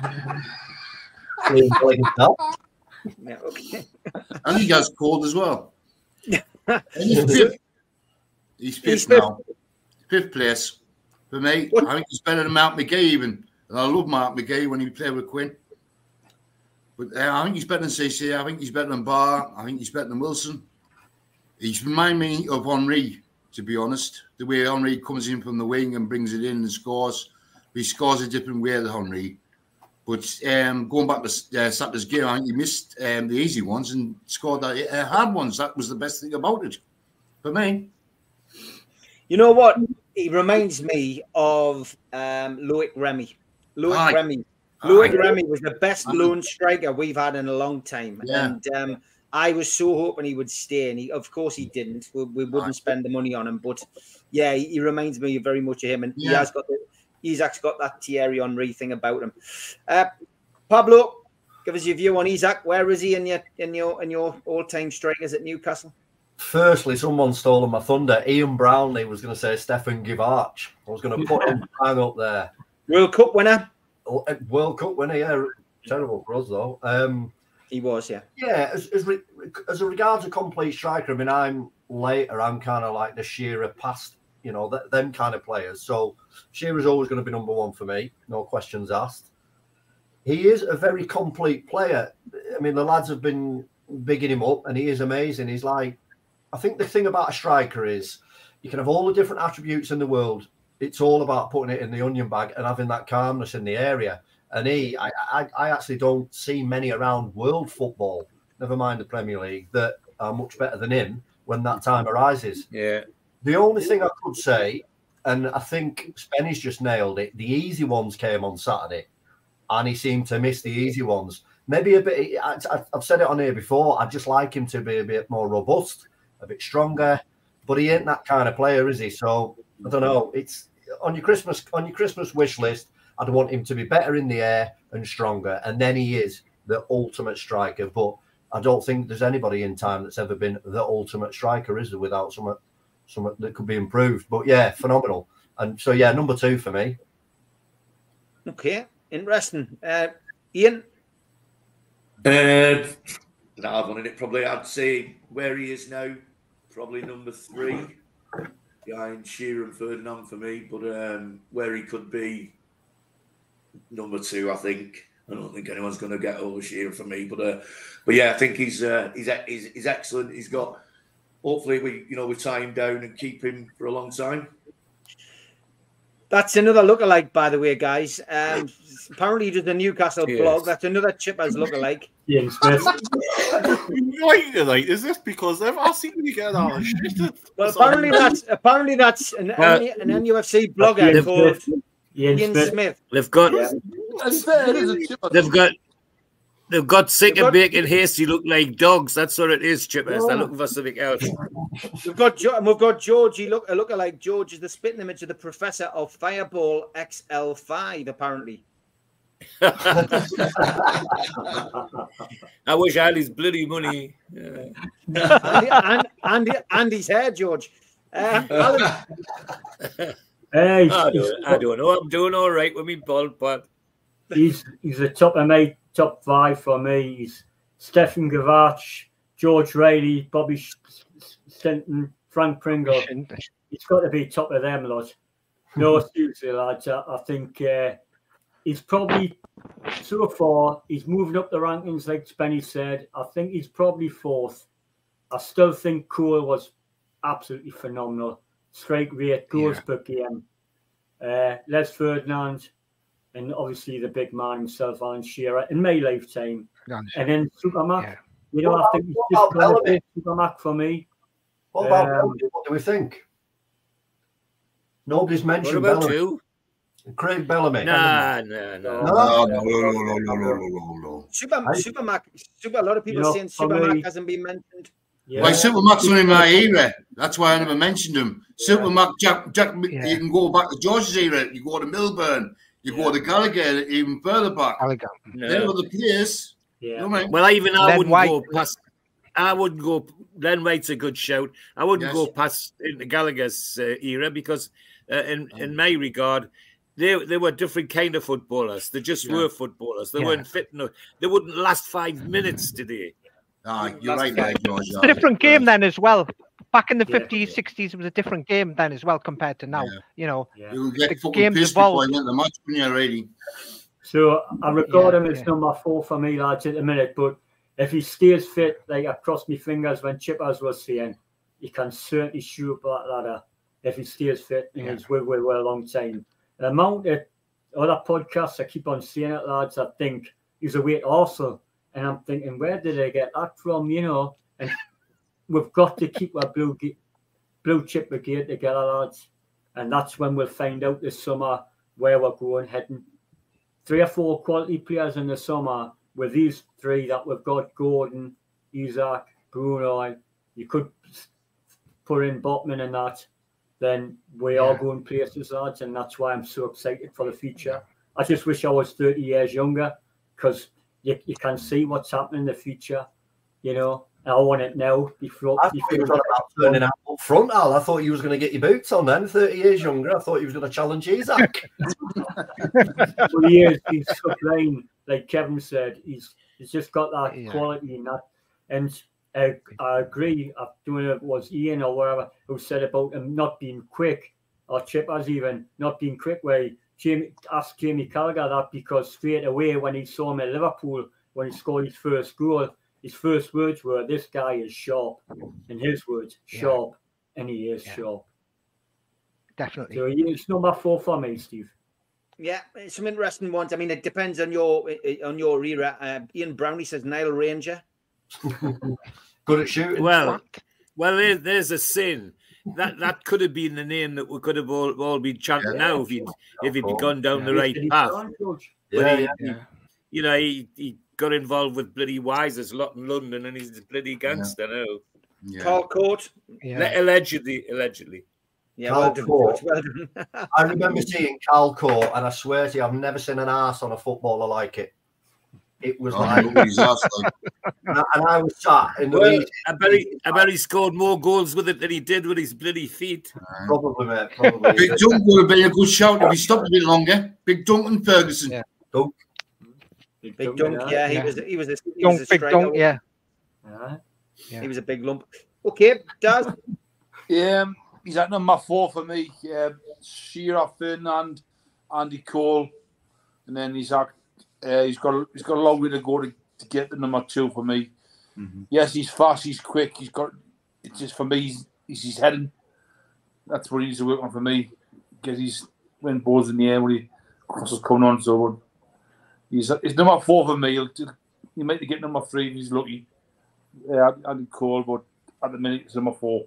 Yeah, okay. And he gets cold as well. And he's fifth. He's fifth now. 5th place. For me, I think he's better than Mark McGee even. And I love Mark McGee when he played with Quinn. But I think he's better than CC. I think he's better than Barr. I think he's better than Wilson. He's reminded me of Henry, to be honest. The way Henry comes in from the wing and brings it in and scores. He scores a different way than Henry. But going back to Saturday's game, I think he missed the easy ones and scored the hard ones. That was the best thing about it for me. You know what? He reminds me of Loic Remy. Loic Remy was the best lone striker we've had in a long time. Yeah. And I was so hoping he would stay, and of course he didn't. We wouldn't spend the money on him, but yeah, he reminds me very much of him, and he has got Isak's got that Thierry Henry thing about him. Pablo, give us your view on Isak. Where is he in your all-time strikers at Newcastle? Firstly, someone stolen my thunder. Ian Brownlee was going to say Stefan Givarch. I was going to put him bang up there. World Cup winner. World Cup winner, yeah. Terrible for us, though. He was, yeah. Yeah, as regards a complete striker, I mean, I'm kind of like the Shearer past, you know, them kind of players. So Shearer's always going to be number one for me, no questions asked. He is a very complete player. I mean, the lads have been bigging him up, and he is amazing. He's like, I think the thing about a striker is you can have all the different attributes in the world. It's all about putting it in the onion bag and having that calmness in the area. And I actually don't see many around world football, never mind the Premier League, that are much better than him when that time arises. Yeah. The only thing I could say, and I think Spenny's just nailed it, the easy ones came on Saturday, and he seemed to miss the easy ones. Maybe a bit, I've said it on here before, I'd just like him to be a bit more robust, a bit stronger, but he ain't that kind of player, is he? So, I don't know, it's on your Christmas wish list, I'd want him to be better in the air and stronger, and then he is the ultimate striker. But I don't think there's anybody in time that's ever been the ultimate striker, is there, without something that could be improved. But yeah, phenomenal. And so yeah, number 2 for me. Okay, interesting. Ian? I've wanted it probably. I'd say where he is now, probably number 3 behind Shearer and Ferdinand for me. But where he could be, number 2, I think. I don't think anyone's going to get over Shearer for me, but yeah, I think he's excellent. He's got. Hopefully, we tie him down and keep him for a long time. That's another lookalike, by the way, guys. Apparently, he did the Newcastle blog. That's another Chippers lookalike. Ian Smith. Right, is this because I've seen you get that shit? Well, apparently that's an NUFC blogger called Ian Smith. They've got sick of making Hasty look like dogs. That's what it is, Chippers. They're looking for something else. We've got George. He look like George is the spitting image of the professor of Fireball XL5, apparently. I wish I had his bloody money. and his hair, George. Alan. I don't know. I'm doing all right with me bald, but he's the top of my top 5 for me. He's Stefan Givarch, George Riley, Bobby Stinton, Frank Pringle. He's got to be top of them lot. No, seriously, lads. I think he's probably so far. He's moving up the rankings, like Spenny said. I think he's probably 4th. I still think Cole was absolutely phenomenal. Strike rate, goals per game. Les Ferdinand, and obviously the big man himself, Alan Shearer, in my lifetime. And then Supermac. Yeah. You know, I think he's just going to be Supermac for me. What about Bellamy? What do we think? Nobody's mentioned Bellamy. Who? Craig Bellamy. No. Supermac. A lot of people saying Supermac hasn't been mentioned. Yeah. Like Supermac's not in my era. That's why I never mentioned him. Supermac, Jack. You can go back to George's era. You go to Milburn. You go to Gallagher. Even further back. Then other players. Yeah. You know, Well, I wouldn't go past. I wouldn't go. Len White's a good shout. I wouldn't go past into Gallagher's era because, in my regard, they were different kind of footballers. They just were footballers. They weren't fit enough. They wouldn't last 5 minutes today. You're right there, George. It's a different game then as well. Back in the 50s, 60s, it was a different game then as well compared to now. You know, You'll get the fucking pissed before you get the match when you're ready. So I regard him as number 4 for me, lads, at the minute. But if he stays fit, like I crossed my fingers when Chippers was saying, he can certainly shoot up that ladder if he stays fit and he's with a long time. The amount of other podcasts, I keep on saying it, lads, I think he's away at Arsenal. And I'm thinking, where did they get that from, you know? And we've got to keep our blue chip brigade together, lads. And that's when we'll find out this summer where we're going, heading. 3 or 4 quality players in the summer with these 3 that we've got, Gordon, Isaac, Bruno, you could put in Botman and that, then we are going places, lads, and that's why I'm so excited for the future. I just wish I was 30 years younger, because you can see what's happening in the future, you know. I want it now. Before I thought you was on about turning out up front, Al. I thought you was going to get your boots on then, 30 years younger. I thought you was going to challenge Isaac. Well, he's sublime, like Kevin said. He's just got that quality in that. And I agree. I don't know if it was Ian or whatever who said about him not being quick, or Chippers even not being quick, where asked Jamie Carragher that, because straight away when he saw him at Liverpool, when he scored his first goal, his first words were, "This guy is sharp." In his words, sharp, and he is sharp. Definitely. So it's number 4 for me, Steve. Yeah, some interesting ones. I mean, it depends on your era. Ian Brownlee says Nile Ranger. Good at shooting. Well, there's a sin. That could have been the name that we could have all been chanting now if he'd gone down the right path. You know, he got involved with bloody Wises lot in London, and he's a bloody gangster now. Yeah. Carl Court. Allegedly. Yeah, Carl Court. Well done. I remember seeing Carl Court, and I swear to you, I've never seen an arse on a footballer like it. It was like, and I was sat in the well, I bet he scored more goals with it than he did with his bloody feet. Probably, mate. Probably. Big Dunk would have been a good shout if he stopped a bit longer. Big Duncan Ferguson. Yeah. Dunk. Big Dunk, yeah. He was a Big striker. Dunk, yeah. He was a big lump. Okay, Daz. He's at number 4 for me. Shearer, Ferdinand, Andy Cole, and then he's got a long way to go to get the number 2 for me. Mm-hmm. Yes, he's fast, he's quick, it's just for me, he's his heading. That's what he needs to work on for me. Because he's when balls in the air when he crosses coming on. So he's number 4 for me. He might get number 3 if he's lucky. Yeah, Andy Cole, but at the minute it's number 4.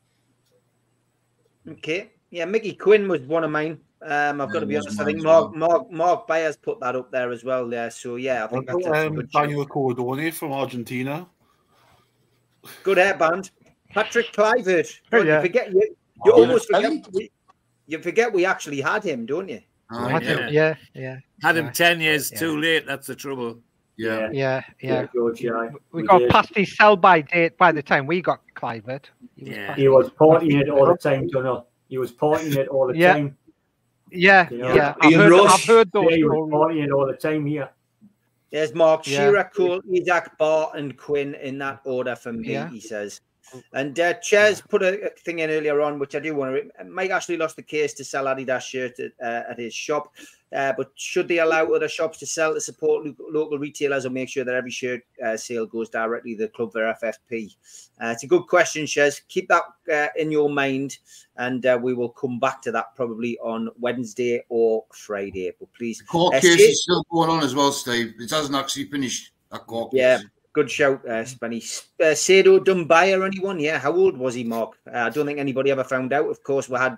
Okay. Yeah, Mickey Quinn was one of mine. I've got to be honest. I think Mark Byers put that up there as well. There, so yeah, I think that's a good Daniel Cordone from Argentina. Good hairband. Patrick Kluivert. Oh, yeah. You almost forget. You forget we actually had him, don't you? Yeah. Had him 10 years too late. That's the trouble. Yeah. We got past his sell-by date by the time we got Kluivert. He was partying it all the time, Donald. He was partying it all the time. Yeah. I've heard those. He was partying it all the time here. There's Mark Shearer, Cole, Isaac, Barr, and Quinn in that order for me, he says. And Ches put a thing in earlier on, which I do want to. Mike Ashley lost the case to sell Adidas shirt at his shop, but should they allow other shops to sell to support local retailers, or make sure that every shirt sale goes directly to the club for FFP? It's a good question, Ches. Keep that in your mind, and we will come back to that probably on Wednesday or Friday. But please, the court case is still going on as well, Steve. It hasn't actually finished. That court case. Yeah. Good shout, Spenny. Sado Dumbaya, anyone? Yeah, how old was he, Mark? I don't think anybody ever found out. Of course, we had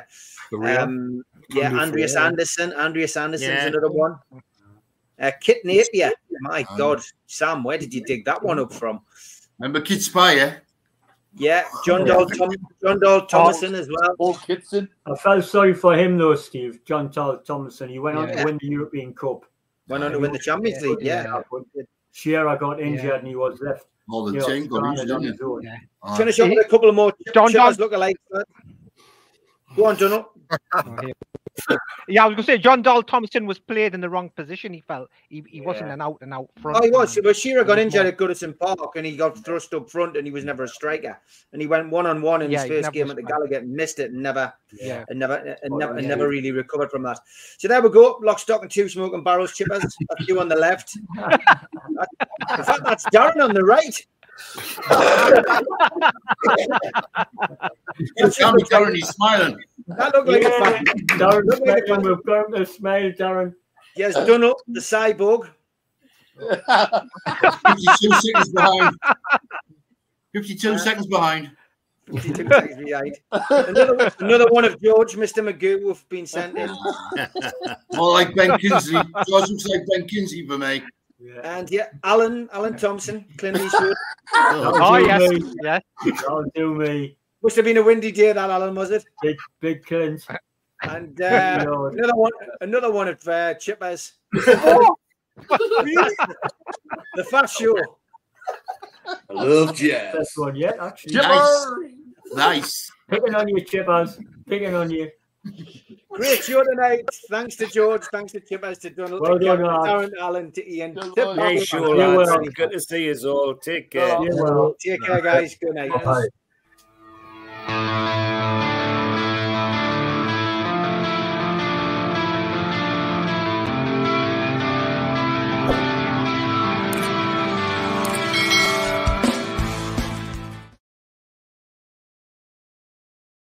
Andreas Anderson. Andreas Anderson's another one. Kit Napier. My God, Sam, where did you dig that one up from? Remember Kit Spire? Yeah, John Dahl Thomason as well. Paul Kitson. I felt sorry for him though, Steve. John Dahl Thomason. He went on to win the European Cup. Went on to win the Champions League. Yeah. Shearer got injured and he was left. All the team got injured, didn't it? Finish up with a couple of more Chippers look-alike. Go on, Donald. Yeah, I was going to say John Dahl Thompson was played in the wrong position. He felt he wasn't an out-and-out front. Oh, he was. But Shearer got injured at Goodison Park, and he got thrust up front, and he was never a striker. And he went one-on-one in his first game at the Gallagher, and missed it, and never really recovered from that. So there we go. Lock, stock, and 2 smoking barrels. Chippers. That's you on the left. In fact, that's Darren on the right. Darren, he's smiling. That looked like a fun. Darren, we've got him to smile, Darren. Yes, Donald, the cyborg. 52 seconds behind. 52 seconds behind. 52 seconds behind. Another one of George, Mr. Magoo, have been sent in. More like Ben Kingsley. George looks like Ben Kingsley for me. And yeah, Alan Thompson, Clint Eastwood. Oh, yes, yes. Don't do me. Must have been a windy day, that, Alan, was it? Big Clint. And another one of Chippers. The Fast Show. I love jazz. Best one yet, actually. Nice. Picking on you, Chippers. Picking on you. Great show tonight. Thanks to George. Thanks to Chippers, to Donald, Well to done, Kevin, lads. Darren, Alan, to Ian. Yeah, sure, lads. Good to see you all. Take care. Take care, guys. Good night. Bye.